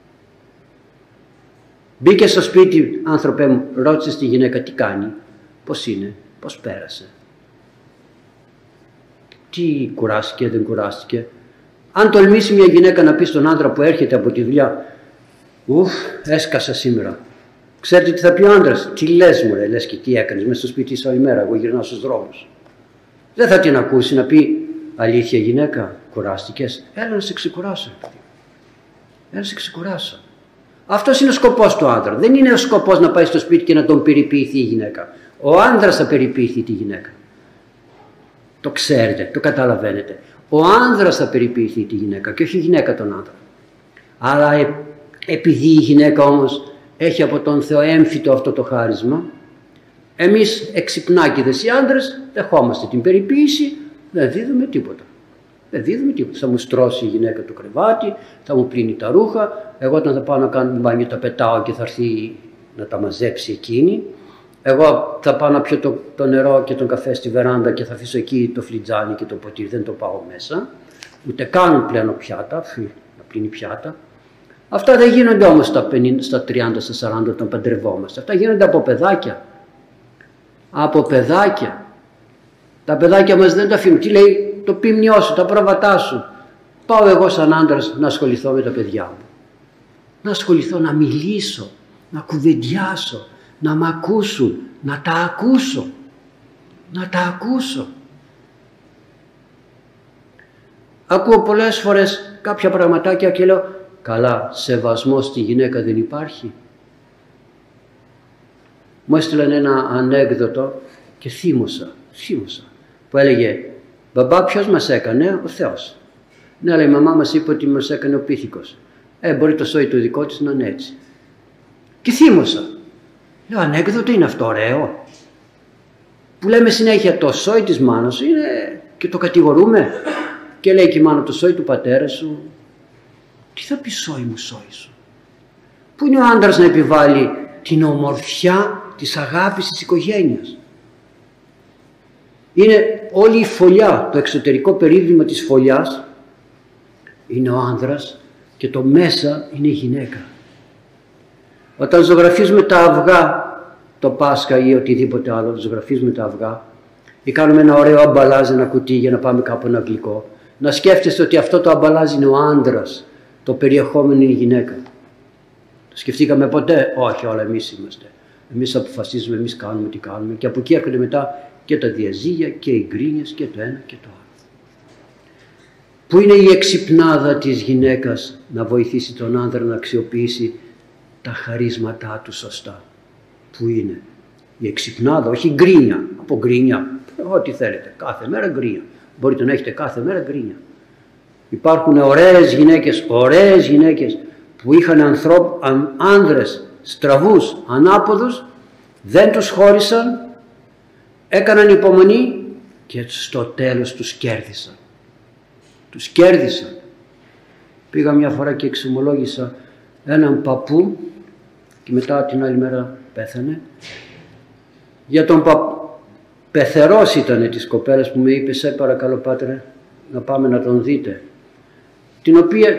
Μπήκε στο σπίτι, άνθρωπέ μου, ρώτησε τη γυναίκα τι κάνει, πώς είναι, πώς πέρασε, τι κουράστηκε, δεν κουράστηκε. Αν τολμήσει μια γυναίκα να πει στον άντρα που έρχεται από τη δουλειά, έσκασα σήμερα. Ξέρετε τι θα πει ο άντρας? Τι λες μου, λες και τι έκανες μέσα στο σπίτι σου όλη μέρα? Εγώ γυρνάω στους δρόμους. Δεν θα την ακούσει να πει αλήθεια γυναίκα, κουράστηκες? Έλα να σε ξεκουράσω. Έλα να σε ξεκουράσω. Αυτός είναι ο σκοπός του άντρα. Δεν είναι ο σκοπός να πάει στο σπίτι και να τον περιποιηθεί η γυναίκα. Ο άντρας θα περιποιηθεί τη γυναίκα. Το ξέρετε, το καταλαβαίνετε. Ο άνδρας θα περιποιηθεί τη γυναίκα και όχι η γυναίκα τον άντρα. Αλλά επειδή η γυναίκα όμως έχει από τον Θεό έμφυτο αυτό το χάρισμα, εμείς εξυπνάκηδες οι άντρες δεχόμαστε την περιποίηση, δεν δίδουμε τίποτα. Δεν δίδουμε τίποτα. Θα μου στρώσει η γυναίκα το κρεβάτι, θα μου πλύνει τα ρούχα, εγώ όταν θα πάω να κάνω μπάνιο τα πετάω και θα έρθει να τα μαζέψει εκείνη. Εγώ θα πάω να πιω το νερό και τον καφέ στη βεράντα και θα αφήσω εκεί το φλιτζάνι και το ποτήρι, δεν το πάω μέσα. Ούτε καν πλένω πιάτα, να πλύνει πιάτα. Αυτά δεν γίνονται όμως στα 50, στα 30, στα 40 όταν παντρευόμαστε. Αυτά γίνονται από παιδάκια. Από παιδάκια. Τα παιδάκια μας δεν τα αφήνουν. Τι λέει? Το πίμνιό σου, τα πρόβατά σου. Πάω εγώ σαν άντρας να ασχοληθώ με τα παιδιά μου. να ασχοληθώ, να μιλήσω, να κουβεντιάσω, να μ' ακούσουν, να τα ακούσω. Να τα ακούσω. Ακούω πολλές φορές κάποια πραγματάκια και λέω, καλά, σεβασμός στη γυναίκα δεν υπάρχει. Μου έστειλαν ένα ανέκδοτο και θύμωσα, που έλεγε, μπαμπά, ποιος μας έκανε? Ο Θεός. Ναι, αλλά η μαμά μας είπε ότι μας έκανε ο πίθηκος. Μπορεί το σόι το δικό της να είναι έτσι. Και θύμωσα. Λέω, ανέκδοτο είναι αυτό, ωραίο. Που λέμε συνέχεια, το σόι της μάνας σου είναι και το κατηγορούμε. Και λέει και η μάνα, το σόι του πατέρα σου. Τι θα πει σόι μου, σόι σου? Πού είναι ο άντρας να επιβάλλει την ομορφιά της αγάπης της οικογένειας? Είναι όλη η φωλιά, το εξωτερικό περίβλημα της φωλιάς είναι ο άνδρας και το μέσα είναι η γυναίκα. Όταν ζωγραφίζουμε τα αυγά το Πάσχα ή οτιδήποτε άλλο, ζωγραφίζουμε τα αυγά ή κάνουμε ένα ωραίο αμπαλάζ, ένα κουτί για να πάμε κάπου ένα γλυκό, να σκέφτεστε ότι αυτό το αμπαλάζ είναι ο άνδρας, το περιεχόμενο είναι η γυναίκα. Το σκεφτήκαμε ποτέ? Όχι, όλα εμείς είμαστε. Εμείς αποφασίζουμε, εμείς κάνουμε τι κάνουμε και από εκεί έρχονται μετά και τα διαζύγια και οι γκρίνιες και το ένα και το άλλο. Πού είναι η εξυπνάδα της γυναίκας να βοηθήσει τον άνδρα να αξιοποιήσει τα χαρίσματά του σωστά? Πού είναι η εξυπνάδα? Όχι γκρίνια. Από γκρίνια, ό,τι θέλετε, κάθε μέρα γκρίνια. Μπορείτε να έχετε κάθε μέρα γκρίνια. Υπάρχουν ωραίες γυναίκες που είχαν άνδρες στραβούς, ανάποδους, δεν τους χώρισαν, έκαναν υπομονή και στο τέλος τους κέρδισαν. Τους κέρδισαν. Πήγα μια φορά και εξομολόγησα έναν παππού και μετά την άλλη μέρα πέθανε. Για τον πεθερός ήταν της κοπέλας που με είπε, σε παρακαλώ πάτρε να πάμε να τον δείτε, την οποία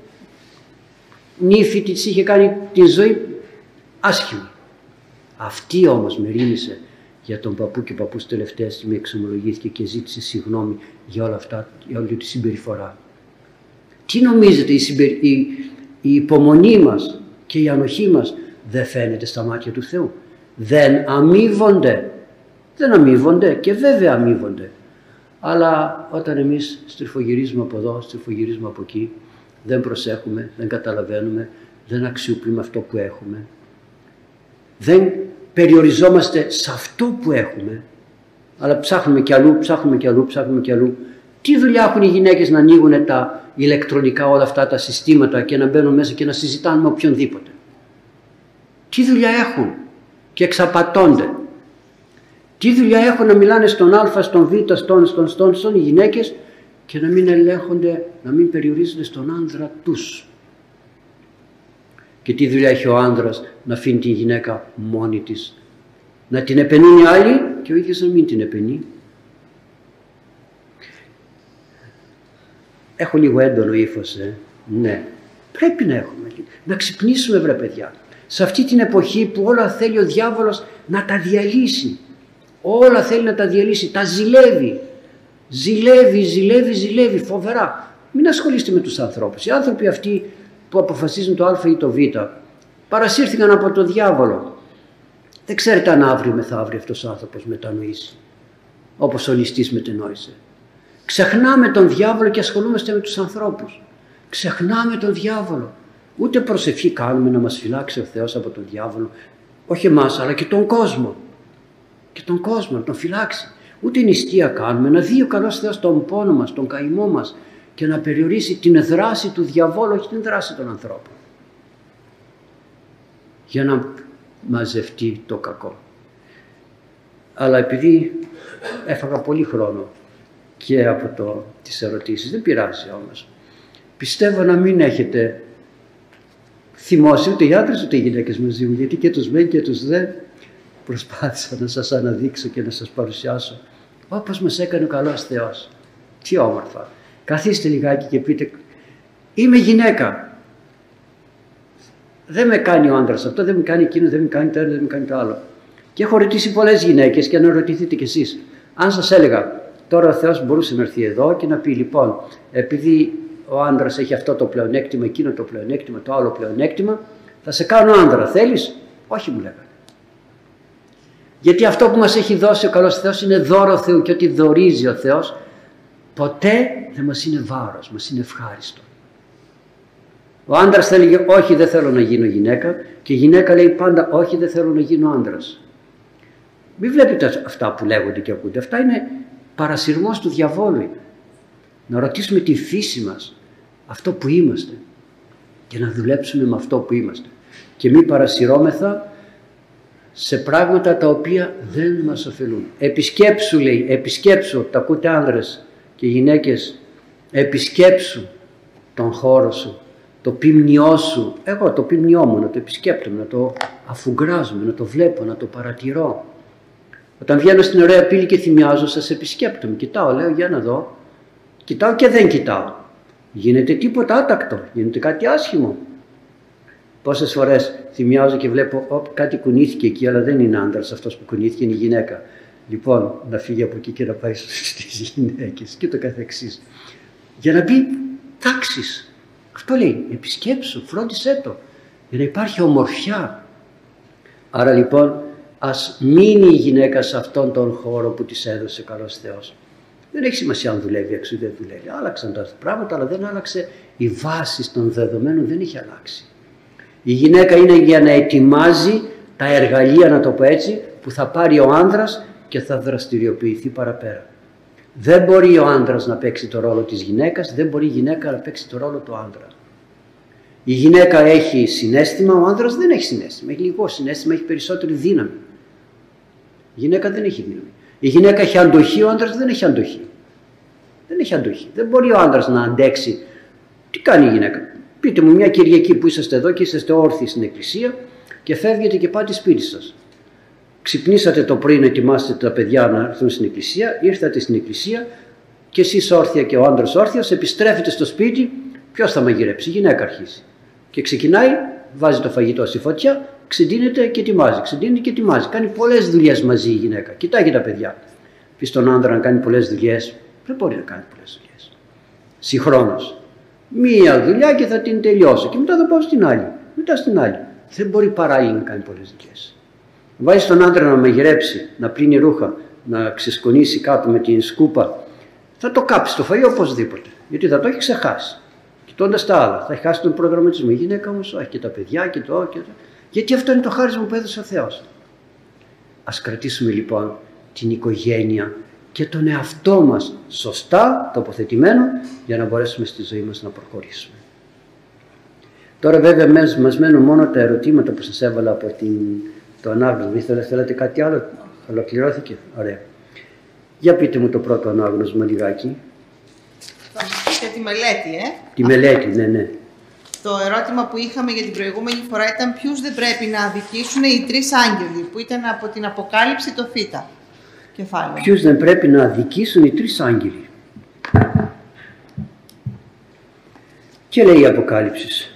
νύφη της είχε κάνει τη ζωή άσχημη. Αυτή όμως με ρίμησε για τον παππού και ο παππούς τελευταία στιγμή εξομολογήθηκε και ζήτησε συγγνώμη για όλα αυτά, για όλη τη συμπεριφορά. Τι νομίζετε, η υπομονή μας και η ανοχή μας δεν φαίνεται στα μάτια του Θεού? Δεν αμείβονται. Δεν αμείβονται και βέβαια αμείβονται. Αλλά όταν εμείς στριφογυρίζουμε από εδώ, στριφογυρίζουμε από εκεί, δεν προσέχουμε, δεν καταλαβαίνουμε, δεν αξιοποιούμε αυτό που έχουμε, δεν περιοριζόμαστε σε αυτό που έχουμε, αλλά ψάχνουμε κι αλλού, ψάχνουμε κι αλλού, ψάχνουμε κι αλλού. Τι δουλειά έχουν οι γυναίκες να ανοίγουν τα ηλεκτρονικά όλα αυτά τα συστήματα και να μπαίνουν μέσα και να συζητάνε με οποιονδήποτε? Τι δουλειά έχουν και εξαπατώνται? Τι δουλειά έχουν να μιλάνε στον Α, στον Β, στον οι γυναίκες και να μην ελέγχονται, να μην περιορίζονται στον άνδρα τους? Και τι δουλειά έχει ο άνδρας να αφήνει την γυναίκα μόνη της, να την επενούν οι άλλοι και ο ίδιος να μην την επενεί? Έχω λίγο έντονο ύφος, ναι. Πρέπει να έχουμε, να ξυπνήσουμε βρε παιδιά. Σε αυτή την εποχή που όλα θέλει ο διάβολος να τα διαλύσει. Όλα θέλει να τα διαλύσει, τα ζηλεύει. Ζηλεύει, φοβερά. Μην ασχολείστε με τους ανθρώπους. Οι άνθρωποι αυτοί που αποφασίζουν το Α ή το Β παρασύρθηκαν από το διάβολο. Δεν ξέρετε αν αύριο μεθαύριο αυτός ο άνθρωπος μετανοήσει, όπως ο ληστής μετενόησε. Ξεχνάμε τον διάβολο και ασχολούμαστε με τους ανθρώπους. Ξεχνάμε τον διάβολο. Ούτε προσευχή κάνουμε να μας φυλάξει ο Θεός από τον διάβολο. Όχι εμάς, αλλά και τον κόσμο. Και τον κόσμο, να τον φυλάξει. Ούτε νηστεία κάνουμε, να δει ο καλός Θεός τον πόνο μας, τον καημό μας και να περιορίσει την δράση του διαβόλου, όχι την δράση των ανθρώπων. Για να μαζευτεί το κακό. Αλλά επειδή έφαγα πολύ χρόνο και από τις ερωτήσεις, δεν πειράζει όμως. Πιστεύω να μην έχετε θυμώσει ούτε οι άντρες ούτε οι γυναίκες μαζί μου, γιατί και τους μεν και τους δε προσπάθησα να σας αναδείξω και να σας παρουσιάσω όπως μας έκανε ο καλός Θεός. Τι όμορφα. Καθίστε λιγάκι και πείτε, είμαι γυναίκα. Δεν με κάνει ο άντρας αυτό, δεν με κάνει εκείνο, δεν με κάνει το ένα, δεν με κάνει το άλλο. Και έχω ρωτήσει πολλές γυναίκες και να ρωτηθείτε κι εσείς. Αν σας έλεγα, τώρα ο Θεός μπορούσε να έρθει εδώ και να πει, λοιπόν, επειδή ο άντρας έχει αυτό το πλεονέκτημα, εκείνο το πλεονέκτημα, το άλλο πλεονέκτημα, θα σε κάνω άντρα, θέλεις? Όχι, μου λέγανε. Γιατί αυτό που μας έχει δώσει ο καλός Θεός είναι δώρο Θεού και ό,τι δωρίζει ο Θεός ποτέ δεν μας είναι βάρος, μας είναι ευχάριστο. Ο άντρας θα έλεγε όχι, δεν θέλω να γίνω γυναίκα, και η γυναίκα λέει πάντα όχι, δεν θέλω να γίνω άντρας. Μην βλέπετε αυτά που λέγονται και ακούνται. Αυτά είναι παρασυρμός του διαβόλου. Να ρωτήσουμε τη φύση μας, αυτό που είμαστε, και να δουλέψουμε με αυτό που είμαστε. Και μην παρασυρώμεθα σε πράγματα τα οποία δεν μας ωφελούν. Επισκέψου, λέει, επισκέψου, τα ακούτε άνδρες και γυναίκες, επισκέψου τον χώρο σου, το ποιμνιό σου. Εγώ το ποιμνιό μου να το επισκέπτομαι, να το αφουγκράζομαι, να το βλέπω, να το παρατηρώ. Όταν βγαίνω στην ωραία πύλη και θυμιάζω, σας επισκέπτομαι, κοιτάω, λέω για να δω. Κοιτάω και δεν κοιτάω. Γίνεται τίποτα άτακτο, γίνεται κάτι άσχημο. Πόσες φορές θυμιάζω και βλέπω κάτι κουνήθηκε εκεί, αλλά δεν είναι άντρας αυτός που κουνήθηκε, είναι η γυναίκα. Λοιπόν, να φύγει από εκεί και να πάει στις γυναίκες και το καθεξής. Για να μπει τάξης. Αυτό λέει, επισκέψου, φρόντισέ το, για να υπάρχει ομορφιά. Άρα λοιπόν, ας μείνει η γυναίκα σε αυτόν τον χώρο που της έδωσε ο καλός Θεός. Δεν έχει σημασία αν δουλεύει έξω ή δεν δουλεύει. Άλλαξαν τα πράγματα, αλλά δεν άλλαξε η βάση των δεδομένων, δεν έχει αλλάξει. Η γυναίκα είναι για να ετοιμάζει τα εργαλεία, να το πω έτσι, που θα πάρει ο άνδρας και θα δραστηριοποιηθεί παραπέρα. Δεν μπορεί ο άνδρας να παίξει το ρόλο της γυναίκας, δεν μπορεί η γυναίκα να παίξει το ρόλο του άνδρα. Η γυναίκα έχει συναίσθημα, ο άνδρας δεν έχει συναίσθημα. Έχει λίγο συναίσθημα, έχει περισσότερη δύναμη. Η γυναίκα δεν έχει δύναμη. Η γυναίκα έχει αντοχή, ο άνδρας δεν έχει αντοχή. Δεν έχει αντοχή. Δεν μπορεί ο άνδρας να αντέξει. Τι κάνει η γυναίκα? Πείτε μου μια Κυριακή που είσαστε εδώ και είσαστε όρθιοι στην εκκλησία και φεύγετε και πάτε σπίτι σας. Ξυπνήσατε το πρωί να ετοιμάσετε τα παιδιά να έρθουν στην εκκλησία, ήρθατε στην εκκλησία και εσείς όρθια και ο άντρας όρθιος, επιστρέφετε στο σπίτι, ποιος θα μαγειρέψει? Η γυναίκα αρχίζει. Και ξεκινάει, βάζει το φαγητό στη φωτιά, ξεντίνεται και ετοιμάζει. Ξεντίνεται και ετοιμάζει. Κάνει πολλές δουλειές μαζί η γυναίκα. Κοιτάει και τα παιδιά. Πει στον άντρα να κάνει πολλές δουλειές. Δεν μπορεί να κάνει πολλές δουλειές. Συγχρόνως. Μία δουλειά και θα την τελειώσω. Και μετά θα πάω στην άλλη. Μετά στην άλλη. Δεν μπορεί παράλληλα να κάνει πολλές δουλειές. Βάζει τον άντρα να μαγειρέψει, να πλύνει ρούχα, να ξεσκονίσει κάτω με την σκούπα. Θα το κάψει το φαΐ οπωσδήποτε. Γιατί θα το έχει ξεχάσει. Κοιτώντας τα άλλα, θα έχει χάσει τον προγραμματισμό. Η γυναίκα όμως έχει και τα παιδιά και το. Γιατί αυτό είναι το χάρισμα που έδωσε ο Θεός. Ας κρατήσουμε λοιπόν την οικογένεια και τον εαυτό μας σωστά τοποθετημένο για να μπορέσουμε στη ζωή μας να προχωρήσουμε. Τώρα βέβαια μας μένουν μόνο τα ερωτήματα που σας έβαλα από το ανάγνωσμα. Θέλετε κάτι άλλο? Ολοκληρώθηκε? Ωραία. Για πείτε μου το πρώτο ανάγνωσμα λιγάκι. Για τη μελέτη, Τη μελέτη, ναι. Το ερώτημα που είχαμε για την προηγούμενη φορά ήταν ποιους δεν πρέπει να αδικήσουν οι τρεις άγγελοι, που ήταν από την Αποκάλυψη το Θ κεφάλαιο. Ποιους δεν πρέπει να αδικήσουν οι τρεις άγγελοι. Και λέει η Αποκάλυψη.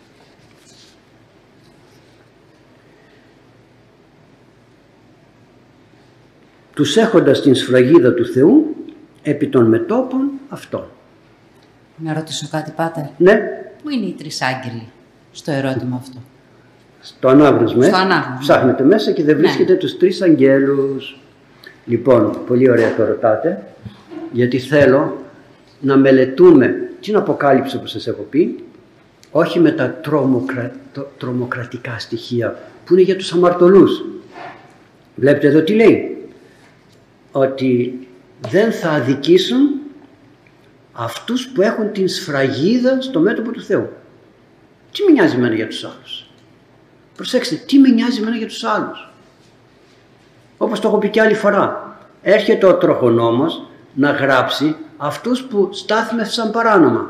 Τους έχοντας την σφραγίδα του Θεού επί των μετώπων αυτών. Να ρωτήσω κάτι, Πάτερ? Ναι. Πού είναι οι τρεις άγγελοι στο ερώτημα αυτό? Στο ανάγνωσμα. Στο ανάγνωσμα. Ψάχνετε μέσα και δεν βρίσκετε τους τρεις αγγέλους. Λοιπόν, πολύ ωραία το ρωτάτε, γιατί θέλω να μελετούμε την Αποκάλυψη που σας έχω πει, όχι με τα τρομοκρατικά στοιχεία που είναι για τους αμαρτωλούς. Βλέπετε εδώ τι λέει? Ότι δεν θα αδικήσουν αυτούς που έχουν την σφραγίδα στο μέτωπο του Θεού. Τι με νοιάζει εμένα για τους άλλους? Προσέξτε, τι με νοιάζει εμένα για τους άλλους? Όπως το έχω πει και άλλη φορά, έρχεται ο τροχονόμος να γράψει αυτούς που στάθμευσαν παράνομα.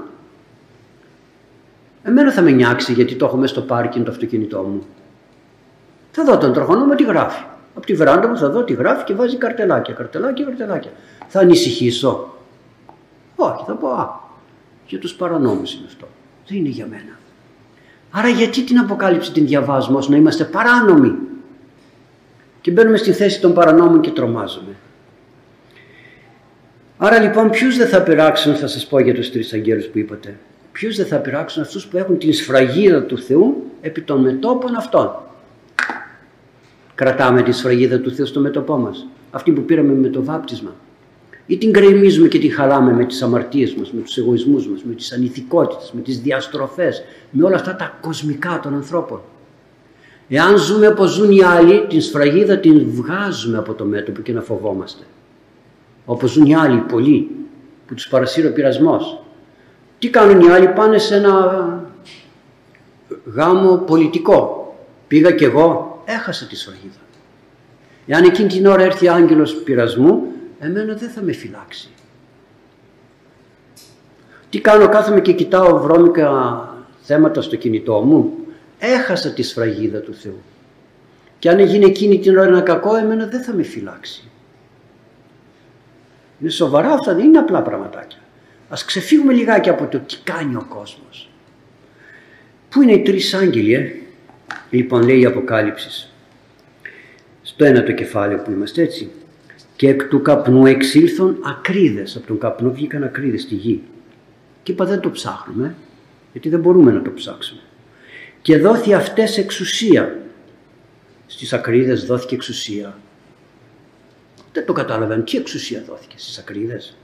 Εμένα θα με νιάξει γιατί το έχω μέσα στο πάρκινγκ το αυτοκίνητό μου. Θα δω τον τροχονόμο τι γράφει. Από τη βεράντα μου θα δω τι γράφει και βάζει καρτελάκια. Θα ανησυχήσω? Όχι, θα πω για τους παρανόμους είναι αυτό. Δεν είναι για μένα. Άρα γιατί την Αποκάλυψη την διαβάζουμε ώστε να είμαστε παράνομοι? Και μπαίνουμε στη θέση των παρανόμων και τρομάζουμε. Άρα λοιπόν ποιους δεν θα πειράξουν, θα σας πω για τους τρεις αγγέλους που είπατε. Ποιους δεν θα πειράξουν? Αυτούς που έχουν την σφραγίδα του Θεού επί των μετώπων αυτών. Κρατάμε τη σφραγίδα του Θεού στο μέτωπό μας, αυτή που πήραμε με το βάπτισμα, ή την γκρεμίζουμε και την χαλάμε με τις αμαρτίες μας, με τους εγωισμούς μας, με τις ανηθικότητες, με τις διαστροφές, με όλα αυτά τα κοσμικά των ανθρώπων? Εάν ζούμε όπως ζουν οι άλλοι, την σφραγίδα την βγάζουμε από το μέτωπο και να φοβόμαστε. Όπως ζουν οι άλλοι, πολλοί, που τους παρασύρει ο πειρασμός. Τι κάνουν οι άλλοι? Πάνε σε ένα γάμο πολιτικό. Πήγα κι εγώ, έχασα τη σφραγίδα. Εάν εκείνη την ώρα έρθει άγγελος πειρασμού, εμένα δεν θα με φυλάξει. Τι κάνω? Κάθομαι και κοιτάω βρώμικα θέματα στο κινητό μου. Έχασα τη σφραγίδα του Θεού. Και αν γίνει εκείνη την ώρα ένα κακό, εμένα δεν θα με φυλάξει. Είναι σοβαρά αυτά, δεν είναι απλά πραγματάκια. Ας ξεφύγουμε λιγάκι από το τι κάνει ο κόσμος. Πού είναι οι τρεις άγγελοι? Λοιπόν, λέει η Αποκάλυψη, στο 1ο κεφάλαιο που είμαστε, έτσι. Και εκ του καπνού εξήλθον ακρίδες. Από τον καπνό βγήκαν ακρίδες στη γη. Και είπα, δεν το ψάχνουμε, γιατί δεν μπορούμε να το ψάξουμε. Και δόθη αυτές εξουσία. Στις ακρίδες δόθηκε εξουσία. Δεν το καταλαβαίνω. Τι εξουσία δόθηκε στις ακρίδες?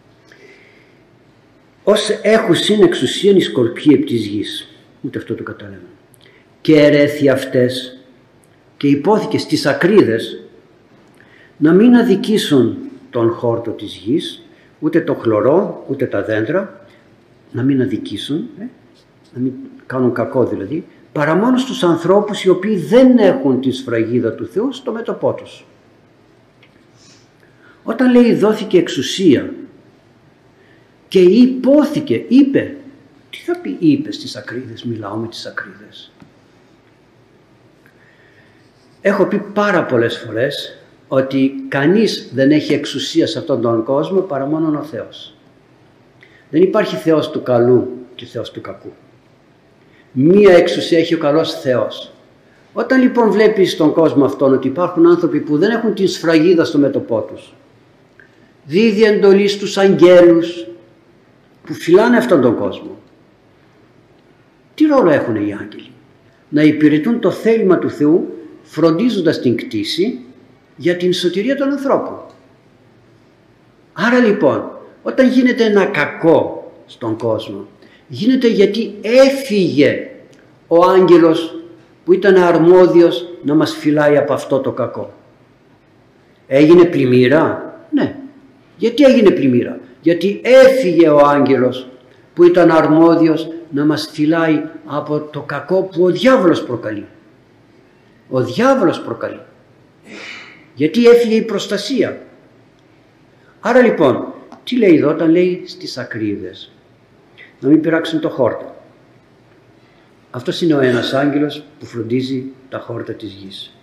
Ως έχουσιν εξουσίαν οι σκορπιοί επ' της γης. Ούτε αυτό το καταλαβαίνω. Και ερέθη αυτές και υπόθηκε στις ακρίδες να μην αδικήσουν τον χόρτο της γης, ούτε το χλωρό, ούτε τα δέντρα, να μην αδικήσουν, να μην κάνουν κακό δηλαδή, παρά μόνο στους ανθρώπους οι οποίοι δεν έχουν τη σφραγίδα του Θεού στο μέτωπό τους. Όταν λέει δόθηκε εξουσία και υπόθηκε, είπε, τι θα πει είπε στις ακρίδες? Μιλάω με τις ακρίδες. Έχω πει πάρα πολλές φορές ότι κανείς δεν έχει εξουσία σε αυτόν τον κόσμο παρά μόνο ο Θεός. Δεν υπάρχει Θεός του καλού και Θεός του κακού. Μία εξουσία έχει ο καλός Θεός. Όταν λοιπόν βλέπεις στον κόσμο αυτόν ότι υπάρχουν άνθρωποι που δεν έχουν την σφραγίδα στο μέτωπό τους, δίδει εντολή στους αγγέλους που φυλάνε αυτόν τον κόσμο. Τι ρόλο έχουν οι άγγελοι? Να υπηρετούν το θέλημα του Θεού, φροντίζοντας την κτήση για την σωτηρία των ανθρώπων. Άρα λοιπόν, όταν γίνεται ένα κακό στον κόσμο, γίνεται γιατί έφυγε ο άγγελος που ήταν αρμόδιος να μας φυλάει από αυτό το κακό. Έγινε πλημμύρα? Ναι. Γιατί έγινε πλημμύρα? Γιατί έφυγε ο άγγελος που ήταν αρμόδιος να μας φυλάει από το κακό που ο διάβολος προκαλεί. Ο διάβολος προκαλεί. Γιατί έφυγε η προστασία. Άρα λοιπόν, τι λέει εδώ όταν λέει στις ακρίδες? Να μην πειράξουν το χόρτο. Αυτός είναι ο ένας άγγελος που φροντίζει τα χόρτα της γης.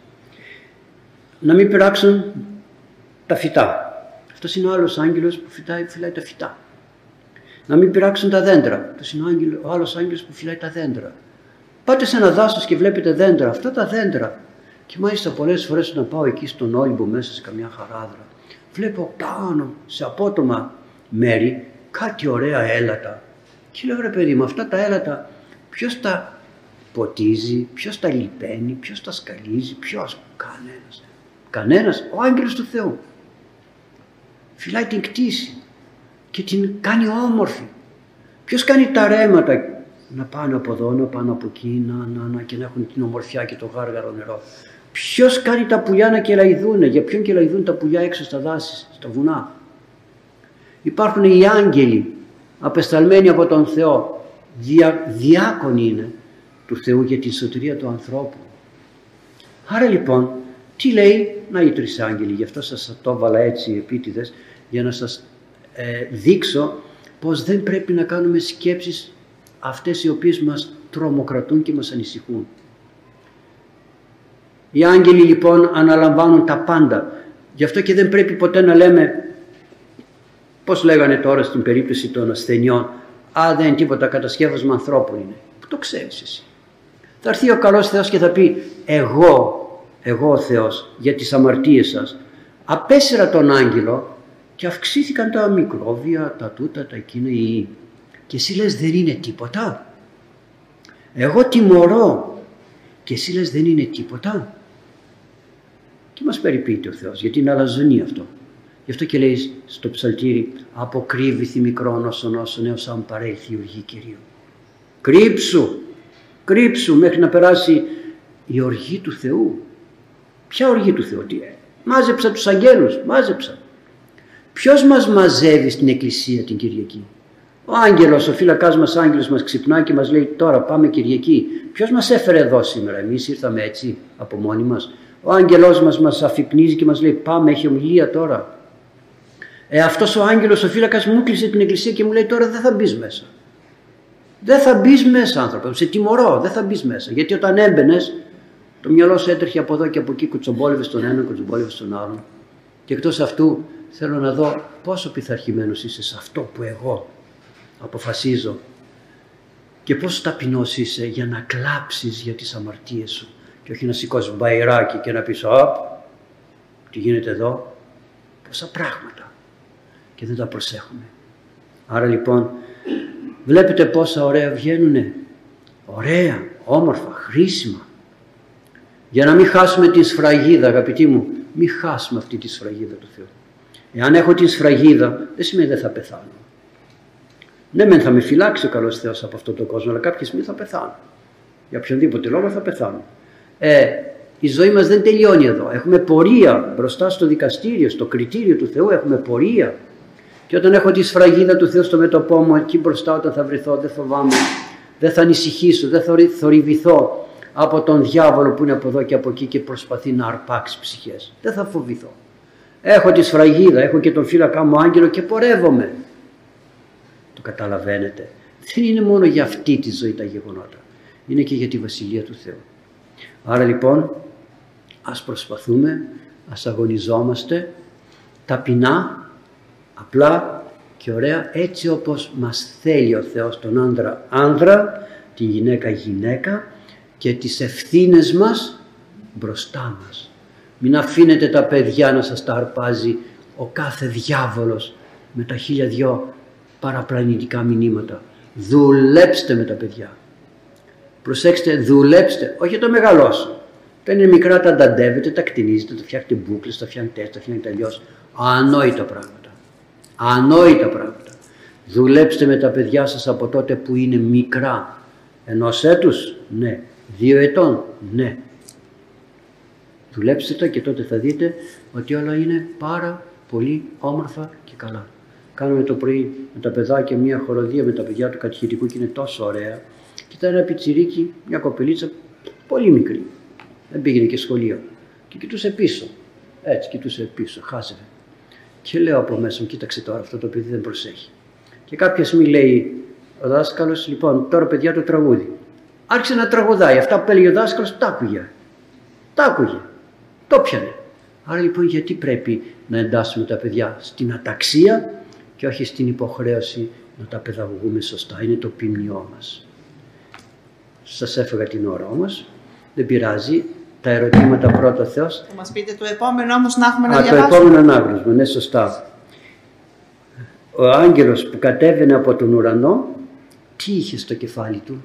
Να μην πειράξουν τα φυτά. Αυτός είναι ο άλλος άγγελος που φυλάει τα φυτά. Να μην πειράξουν τα δέντρα. Αυτός είναι ο άλλος άγγελος που φυλάει τα δέντρα. Πάτε σε ένα δάσος και βλέπετε δέντρα. Αυτά τα δέντρα. Και μάλιστα πολλές φορές να πάω εκεί στον Όλυμπο μέσα σε καμιά χαράδρα, βλέπω πάνω σε απότομα μέρη κάτι ωραία έλατα. Και λέω, ρε παιδί μου, αυτά τα έλατα ποιος τα ποτίζει, ποιος τα λιπαίνει, ποιος τα σκαλίζει? Ποιος? Κανένας. Κανένας. Ο άγγελος του Θεού φυλάει την κτήση και την κάνει όμορφη. Ποιος κάνει τα ρέματα να πάνε από εδώ, να πάνε από εκεί, και να έχουν την ομορφιά και το γάργαρο νερό? Ποιος κάνει τα πουλιά να κελαϊδούνε? Για ποιον κελαϊδούν τα πουλιά έξω στα δάση, στα βουνά? Υπάρχουν οι άγγελοι απεσταλμένοι από τον Θεό, διάκονοι είναι του Θεού για την σωτηρία του ανθρώπου. Άρα λοιπόν, τι λέει? Να οι τρεις άγγελοι, γι' αυτό σας το έβαλα έτσι επίτηδες, για να σας δείξω πως δεν πρέπει να κάνουμε σκέψεις αυτές οι οποίες μας τρομοκρατούν και μας ανησυχούν. Οι άγγελοι λοιπόν αναλαμβάνουν τα πάντα. Γι' αυτό και δεν πρέπει ποτέ να λέμε, πώς λέγανε τώρα στην περίπτωση των ασθενειών, δεν είναι τίποτα, κατασκεύασμα ανθρώπων είναι. Που το ξέρεις εσύ. Θα έρθει ο καλός Θεός και θα πει, εγώ ο Θεός για τις αμαρτίες σας απέσυρα τον άγγελο και αυξήθηκαν τα μικρόβια, τα τούτα, τα εκείνα, και εσύ λες δεν είναι τίποτα. Εγώ τιμωρώ και εσύ λες δεν είναι τίποτα. Και μας περιποιείται ο Θεός, γιατί είναι αλαζονία αυτό. Γι' αυτό και λέει στο ψαλτήρι, αποκρύβηθη μικρόν όσον έως αν παρέλθει η οργή Κυρίου. Κρύψου μέχρι να περάσει η οργή του Θεού. Ποια οργή του Θεού? Μάζεψα τους αγγέλους, μάζεψα. Ποιος μας μαζεύει στην εκκλησία την Κυριακή? Ο άγγελος, ο φύλακάς μας άγγελος μας ξυπνάει και μας λέει τώρα πάμε Κυριακή. Ποιος μας έφερε εδώ σήμερα? Εμείς ήρθαμε έτσι από μόνοι μας? Ο άγγελός μας αφυπνίζει και μας λέει πάμε, έχει ομιλία τώρα. Αυτός ο άγγελος, ο φύλακας μου κλείσε την εκκλησία και μου λέει τώρα δεν θα μπεις μέσα. Δεν θα μπεις μέσα, άνθρωπε, σε τιμωρώ, δεν θα μπεις μέσα. Γιατί όταν έμπαινες, το μυαλό σου έτρεχε από εδώ και από εκεί, κουτσομπόλευε στον έναν, κουτσομπόλευε στον άλλον. Και εκτός αυτού θέλω να δω πόσο πειθαρχημένος είσαι σε αυτό που εγώ αποφασίζω και πόσο ταπεινός είσαι για να κλάψεις για τις αμαρτίες σου και όχι να σηκώσεις μπαϊράκι και να πεις τι γίνεται εδώ, πόσα πράγματα και δεν τα προσέχουμε. Άρα λοιπόν βλέπετε πόσα ωραία βγαίνουνε, ωραία, όμορφα, χρήσιμα. Για να μην χάσουμε την σφραγίδα, αγαπητοί μου, μην χάσουμε αυτή τη σφραγίδα του Θεού. Εάν έχω την σφραγίδα, δεν σημαίνει δεν θα πεθάνω. Ναι, μεν θα με φυλάξει ο καλός Θεός από αυτόν τον κόσμο, αλλά κάποια στιγμή θα πεθάνω. Για οποιονδήποτε λόγο θα πεθάνω. Η ζωή μας δεν τελειώνει εδώ. Έχουμε πορεία μπροστά στο δικαστήριο, στο κριτήριο του Θεού, έχουμε πορεία. Και όταν έχω τη σφραγίδα του Θεού στο μέτωπό μου, εκεί μπροστά όταν θα βρεθώ, δεν φοβάμαι, δεν θα ανησυχήσω, δεν θα θορυβηθώ από τον διάβολο που είναι από εδώ και από εκεί και προσπαθεί να αρπάξει ψυχές. Δεν θα φοβηθώ. Έχω τη σφραγίδα, έχω και τον φύλακα μου άγγελο και πορεύομαι. Το καταλαβαίνετε? Δεν είναι μόνο για αυτή τη ζωή τα γεγονότα. Είναι και για τη Βασιλεία του Θεού. Άρα λοιπόν ας προσπαθούμε, ας αγωνιζόμαστε ταπεινά, απλά και ωραία, έτσι όπως μας θέλει ο Θεός τον άντρα άντρα, τη γυναίκα γυναίκα και τις ευθύνες μας μπροστά μας. Μην αφήνετε τα παιδιά να σας τα αρπάζει ο κάθε διάβολος με τα 1002 παραπλανητικά μηνύματα. Δουλέψτε με τα παιδιά. Προσέξτε, δουλέψτε, όχι το μεγαλώσω. Όταν είναι μικρά τα ανταντεύετε, τα κτηνίζετε, τα φτιάχνετε μπούκλες, τα φτιάχνετε έτσι, τα φτιάχνετε αλλιώς. Ανόητα πράγματα. Ανόητα πράγματα. Δουλέψτε με τα παιδιά σας από τότε που είναι μικρά. 1 έτους, ναι. 2 ετών, ναι. Δουλέψτε τα και τότε θα δείτε ότι όλα είναι πάρα πολύ όμορφα και καλά. Κάνουμε το πρωί με τα παιδάκια μια χοροδία με τα παιδιά του κατηχητικού και είναι τόσο ωραία. Και ήταν ένα πιτσιρίκι, μια κοπελίτσα πολύ μικρή. Δεν πήγαινε και σχολείο. Και κοιτούσε πίσω. Έτσι κοιτούσε πίσω, χάζευε. Και λέω από μέσα μου, κοίταξε τώρα αυτό το παιδί δεν προσέχει. Και κάποια στιγμή λέει ο δάσκαλος, λοιπόν, τώρα παιδιά το τραγούδι. Άρχισε να τραγουδάει. Αυτά που έλεγε ο δάσκαλος τα άκουγε. Τα άκουγε. Το πιανε. Άρα λοιπόν γιατί πρέπει να εντάσσουμε τα παιδιά στην αταξία και όχι στην υποχρέωση να τα παιδαγωγούμε σωστά. Είναι το ποιμνιό μας. Σας έφεγα την ώρα όμως. Δεν πειράζει. Τα ερωτήματα πρώτα Θεός. Θα μας πείτε το επόμενο όμως να έχουμε να διαβάσουμε. Το επόμενο ανάγνωσμα, ναι, σωστά. Ο άγγελος που κατέβαινε από τον ουρανό, τι είχε στο κεφάλι του?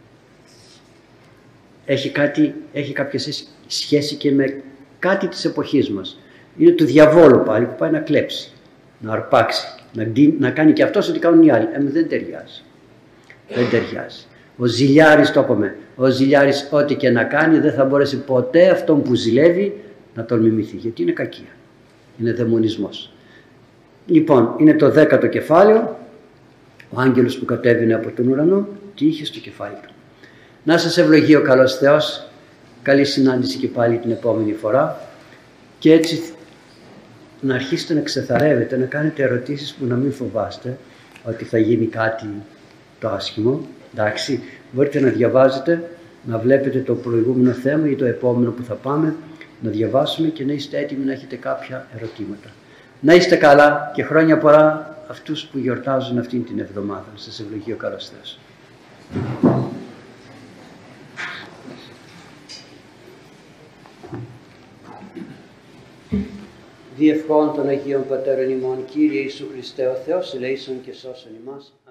Έχει κάποια σχέση και με κάτι της εποχής μας. Είναι του διαβόλου πάλι που πάει να κλέψει, να αρπάξει, να κάνει και αυτός ό,τι κάνουν οι άλλοι. Δεν ταιριάζει. Δεν ταιριάζει. Ο ζηλιάρης, το είπαμε, ο ζηλιάρης ό,τι και να κάνει δεν θα μπορέσει ποτέ αυτόν που ζηλεύει να τον μιμηθεί, γιατί είναι κακία, είναι δαιμονισμός. Λοιπόν, είναι το 10ο κεφάλαιο, ο άγγελος που κατέβαινε από τον ουρανό, τι είχε στο κεφάλι του. Να σας ευλογεί ο καλός Θεός, καλή συνάντηση και πάλι την επόμενη φορά και έτσι να αρχίσετε να ξεθαρεύετε, να κάνετε ερωτήσεις που να μην φοβάστε ότι θα γίνει κάτι το άσχημο. Εντάξει, μπορείτε να διαβάζετε, να βλέπετε το προηγούμενο θέμα ή το επόμενο που θα πάμε, να διαβάσουμε και να είστε έτοιμοι να έχετε κάποια ερωτήματα. Να είστε καλά και χρόνια πολλά αυτούς που γιορτάζουν αυτήν την εβδομάδα. Να σας ευλογεί ο καλός Θεός. Διευχών των Αγίων Πατέρων ημών, Κύριε Ιησού Χριστέ ο Θεός, ελέησον και σώσον ημάς.